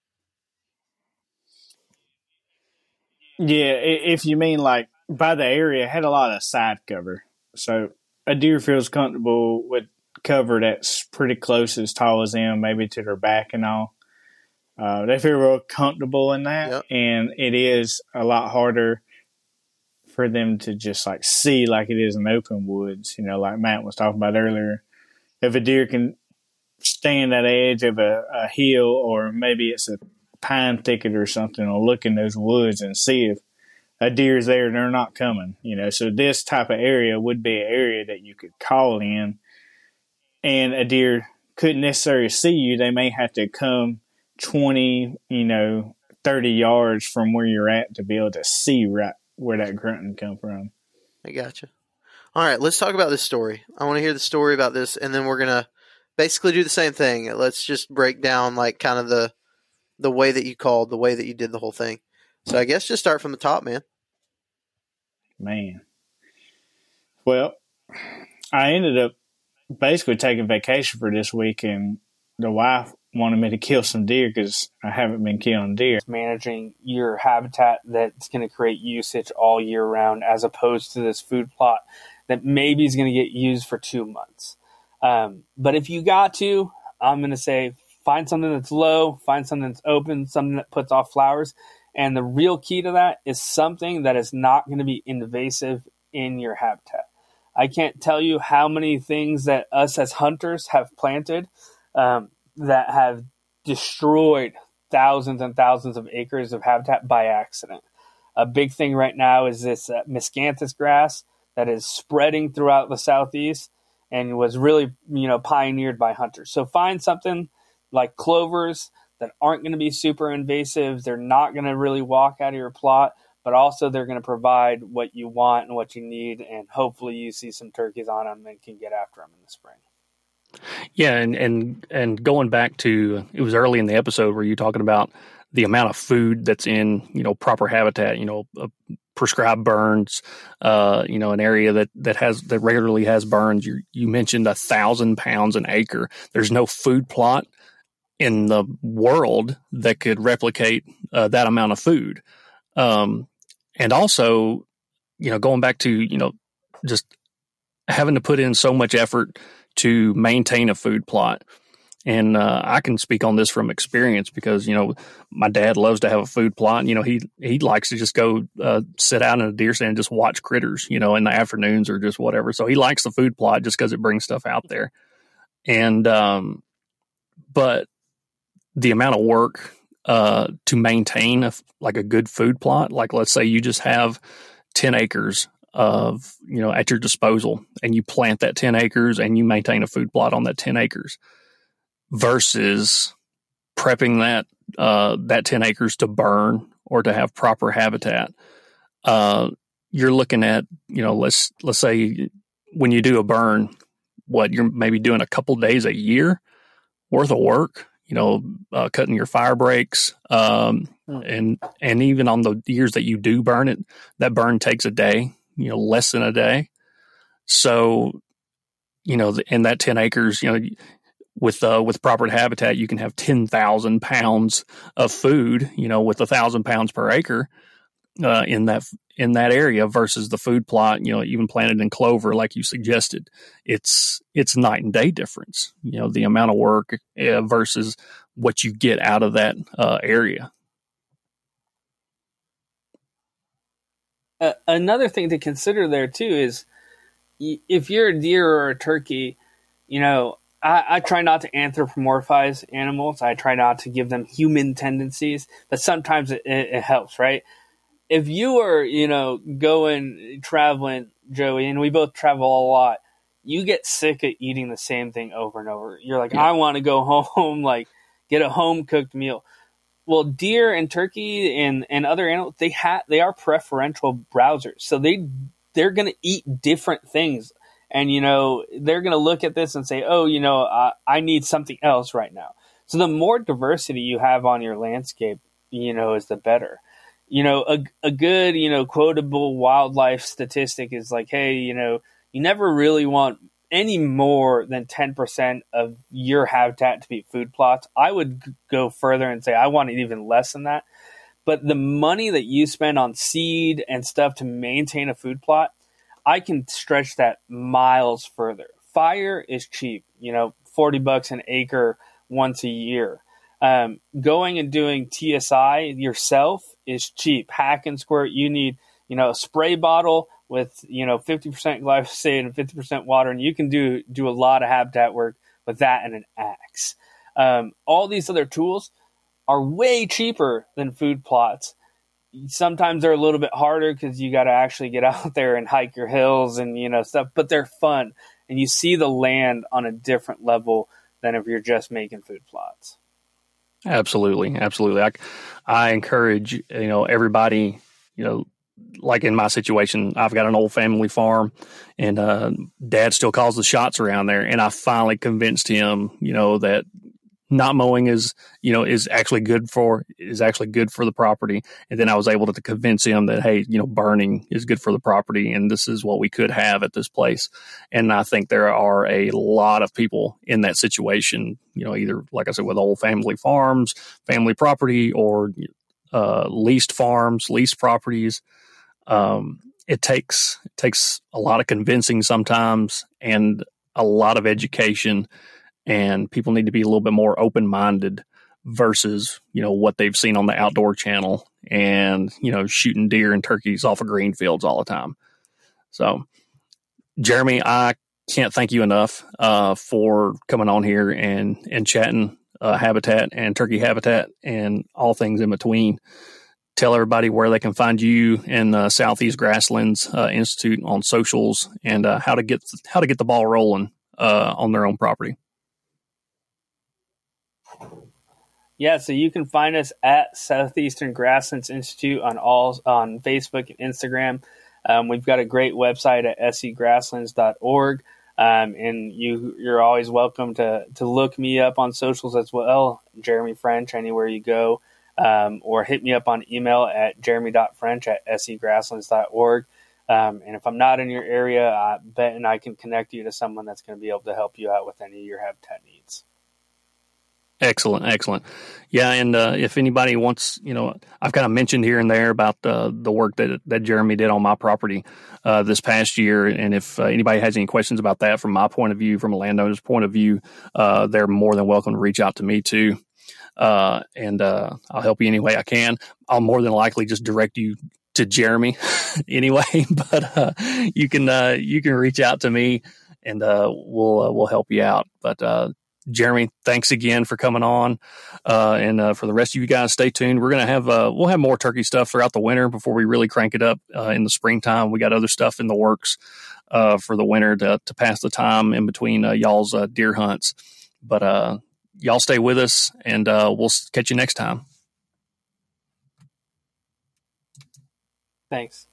J: Yeah, if you mean like by the area, it had a lot of side cover. So a deer feels comfortable with cover that's pretty close, as tall as them, maybe to their back and all. Uh, they feel real comfortable in that,
B: yep.
J: and it is a lot harder for them to just like see like it is in open woods. You know, like Matt was talking about earlier. If a deer can stand at the edge of a, a hill, or maybe it's a pine thicket or something, or look in those woods and see if a deer's there and they're not coming. You know, so this type of area would be an area that you could call in, and a deer couldn't necessarily see you. They may have to come twenty, you know, thirty yards from where you're at to be able to see right where that grunting come from.
B: I gotcha. All right, let's talk about this story. I want to hear the story about this, and then we're going to basically do the same thing. Let's just break down like kind of the the way that you called, the way that you did the whole thing. So I guess just start from the top, man.
J: Man. Well, I ended up basically taking vacation for this week, and the wife wanted me to kill some deer because I haven't been killing deer.
A: Managing your habitat that's going to create usage all year round, as opposed to this food plot that maybe is going to get used for two months. Um, but if you got to, I'm going to say find something that's low, find something that's open, something that puts off flowers. And the real key to that is something that is not going to be invasive in your habitat. I can't tell you how many things that us as hunters have planted um, that have destroyed thousands and thousands of acres of habitat by accident. A big thing right now is this uh, miscanthus grass that is spreading throughout the Southeast and was really, you know, pioneered by hunters. So find something like clovers that aren't going to be super invasive. They're not going to really walk out of your plot, but also they're going to provide what you want and what you need, and hopefully you see some turkeys on them and can get after them in the spring.
D: Yeah, and, and, and going back to, it was early in the episode where you're talking about the amount of food that's in, you know, proper habitat, you know, uh, prescribed burns, uh, you know, an area that, that has, that regularly has burns. You, you mentioned a thousand pounds an acre. There's no food plot in the world that could replicate uh, that amount of food. Um, and also, you know, going back to, you know, just having to put in so much effort to maintain a food plot. And uh, I can speak on this from experience because, you know, my dad loves to have a food plot. And, you know, he, he likes to just go uh, sit out in a deer stand and just watch critters, you know, in the afternoons or just whatever. So he likes the food plot just because it brings stuff out there. And, um, but the amount of work uh, to maintain a, like a good food plot, like let's say you just have ten acres of, you know, at your disposal and you plant that ten acres and you maintain a food plot on that ten acres. Versus prepping that uh, that ten acres to burn or to have proper habitat, uh, you're looking at, you know, let's let's say when you do a burn, what you're maybe doing a couple days a year worth of work, you know, uh, cutting your fire breaks, um, and and even on the years that you do burn it, that burn takes a day, you know, less than a day. So, you know, in that ten acres, you know. With uh, with proper habitat, you can have ten thousand pounds of food, you know, with a thousand pounds per acre uh, in that in that area versus the food plot, you know, even planted in clover, like you suggested. It's it's night and day difference, you know, the amount of work uh, versus what you get out of that uh, area.
A: Uh, another thing to consider there too is if you're a deer or a turkey, you know. I, I try not to anthropomorphize animals. I try not to give them human tendencies, but sometimes it, it, it helps, right? If you are, you know, going, traveling, Joey, and we both travel a lot, you get sick of eating the same thing over and over. You're like, yeah. I want to go home, like get a home-cooked meal. Well, deer and turkey and, and other animals, they ha- they are preferential browsers. So they, they're going to eat different things. And, you know, they're going to look at this and say, oh, you know, uh, I need something else right now. So the more diversity you have on your landscape, you know, is the better. You know, a, a good, you know, quotable wildlife statistic is like, hey, you know, you never really want any more than ten percent of your habitat to be food plots. I would go further and say I want it even less than that. But the money that you spend on seed and stuff to maintain a food plot, I can stretch that miles further. Fire is cheap, you know, forty bucks an acre once a year. Um, going and doing T S I yourself is cheap. Hack and squirt, you need, you know, a spray bottle with, you know, fifty percent glyphosate and fifty percent water, and you can do, do a lot of habitat work with that and an axe. Um, all these other tools are way cheaper than food plots. Sometimes they're a little bit harder because you got to actually get out there and hike your hills and, you know, stuff, but they're fun. And you see the land on a different level than if you're just making food plots.
D: Absolutely. Absolutely. I, I encourage, you know, everybody, you know, like in my situation, I've got an old family farm and uh, dad still calls the shots around there. And I finally convinced him, you know, that not mowing is, you know, is actually good for, is actually good for the property. And then I was able to convince him that, hey, you know, burning is good for the property and this is what we could have at this place. And I think there are a lot of people in that situation, you know, either, like I said, with old family farms, family property, or uh, leased farms, leased properties. Um, it takes, it takes a lot of convincing sometimes and a lot of education and people need to be a little bit more open-minded versus, you know, what they've seen on the Outdoor Channel and, you know, shooting deer and turkeys off of green fields all the time. So, Jeremy, I can't thank you enough uh, for coming on here and, and chatting uh, habitat and turkey habitat and all things in between. Tell everybody where they can find you and uh, Southeast Grasslands uh, Institute on socials and uh, how to get how to get the ball rolling uh, on their own property.
A: Yeah, so you can find us at Southeastern Grasslands Institute on all on Facebook and Instagram. Um, we've got a great website at s e grasslands dot org, um, and you you're always welcome to to look me up on socials as well, Jeremy French, anywhere you go, um, or hit me up on email at jeremy dot french at s e grasslands dot org. Um, and if I'm not in your area, I bet and I can connect you to someone that's going to be able to help you out with any of your habitat needs.
D: Excellent, excellent. Yeah, and uh, if anybody wants, you know, I've kind of mentioned here and there about uh, the work that that Jeremy did on my property uh, this past year, and if uh, anybody has any questions about that from my point of view, from a landowner's point of view, uh, they're more than welcome to reach out to me too, uh, and uh, I'll help you any way I can. I'll more than likely just direct you to Jeremy anyway, but uh, you can uh, you can reach out to me, and uh, we'll uh, we'll help you out. But uh, Jeremy, thanks again for coming on. Uh, and uh, for the rest of you guys, stay tuned. We're going to have, uh, we'll have more turkey stuff throughout the winter before we really crank it up uh, in the springtime. We got other stuff in the works uh, for the winter to, to pass the time in between uh, y'all's uh, deer hunts. But uh, y'all stay with us, and uh, we'll catch you next time.
A: Thanks.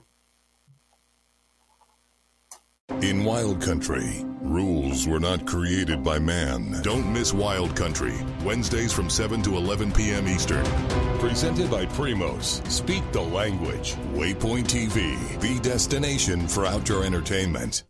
G: In Wild Country, rules were not created by man. Don't miss Wild Country, Wednesdays from seven to eleven p.m. Eastern. Presented by Primos. Speak the language. Waypoint T V, the destination for outdoor entertainment.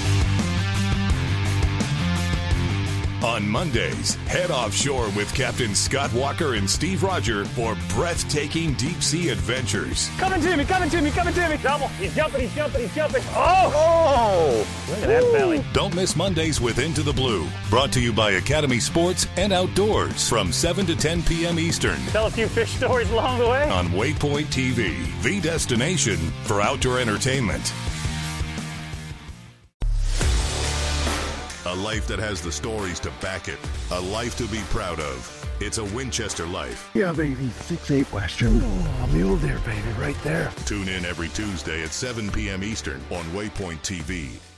G: On Mondays, head offshore with Captain Scott Walker and Steve Roger for breathtaking deep-sea adventures.
K: Coming to me, coming to me, coming to me. Double. He's jumping, he's jumping, he's jumping. Oh! Oh! Look at that belly.
G: Don't miss Mondays with Into the Blue. Brought to you by Academy Sports and Outdoors from seven to ten p.m. Eastern.
K: Tell a few fish stories along the way.
G: On Waypoint T V, the destination for outdoor entertainment. A life that has the stories to back it. A life to be proud of. It's a Winchester life.
L: Yeah, baby. six eight Western. Oh, mule deer, baby, right there.
G: Tune in every Tuesday at seven p.m. Eastern on Waypoint T V.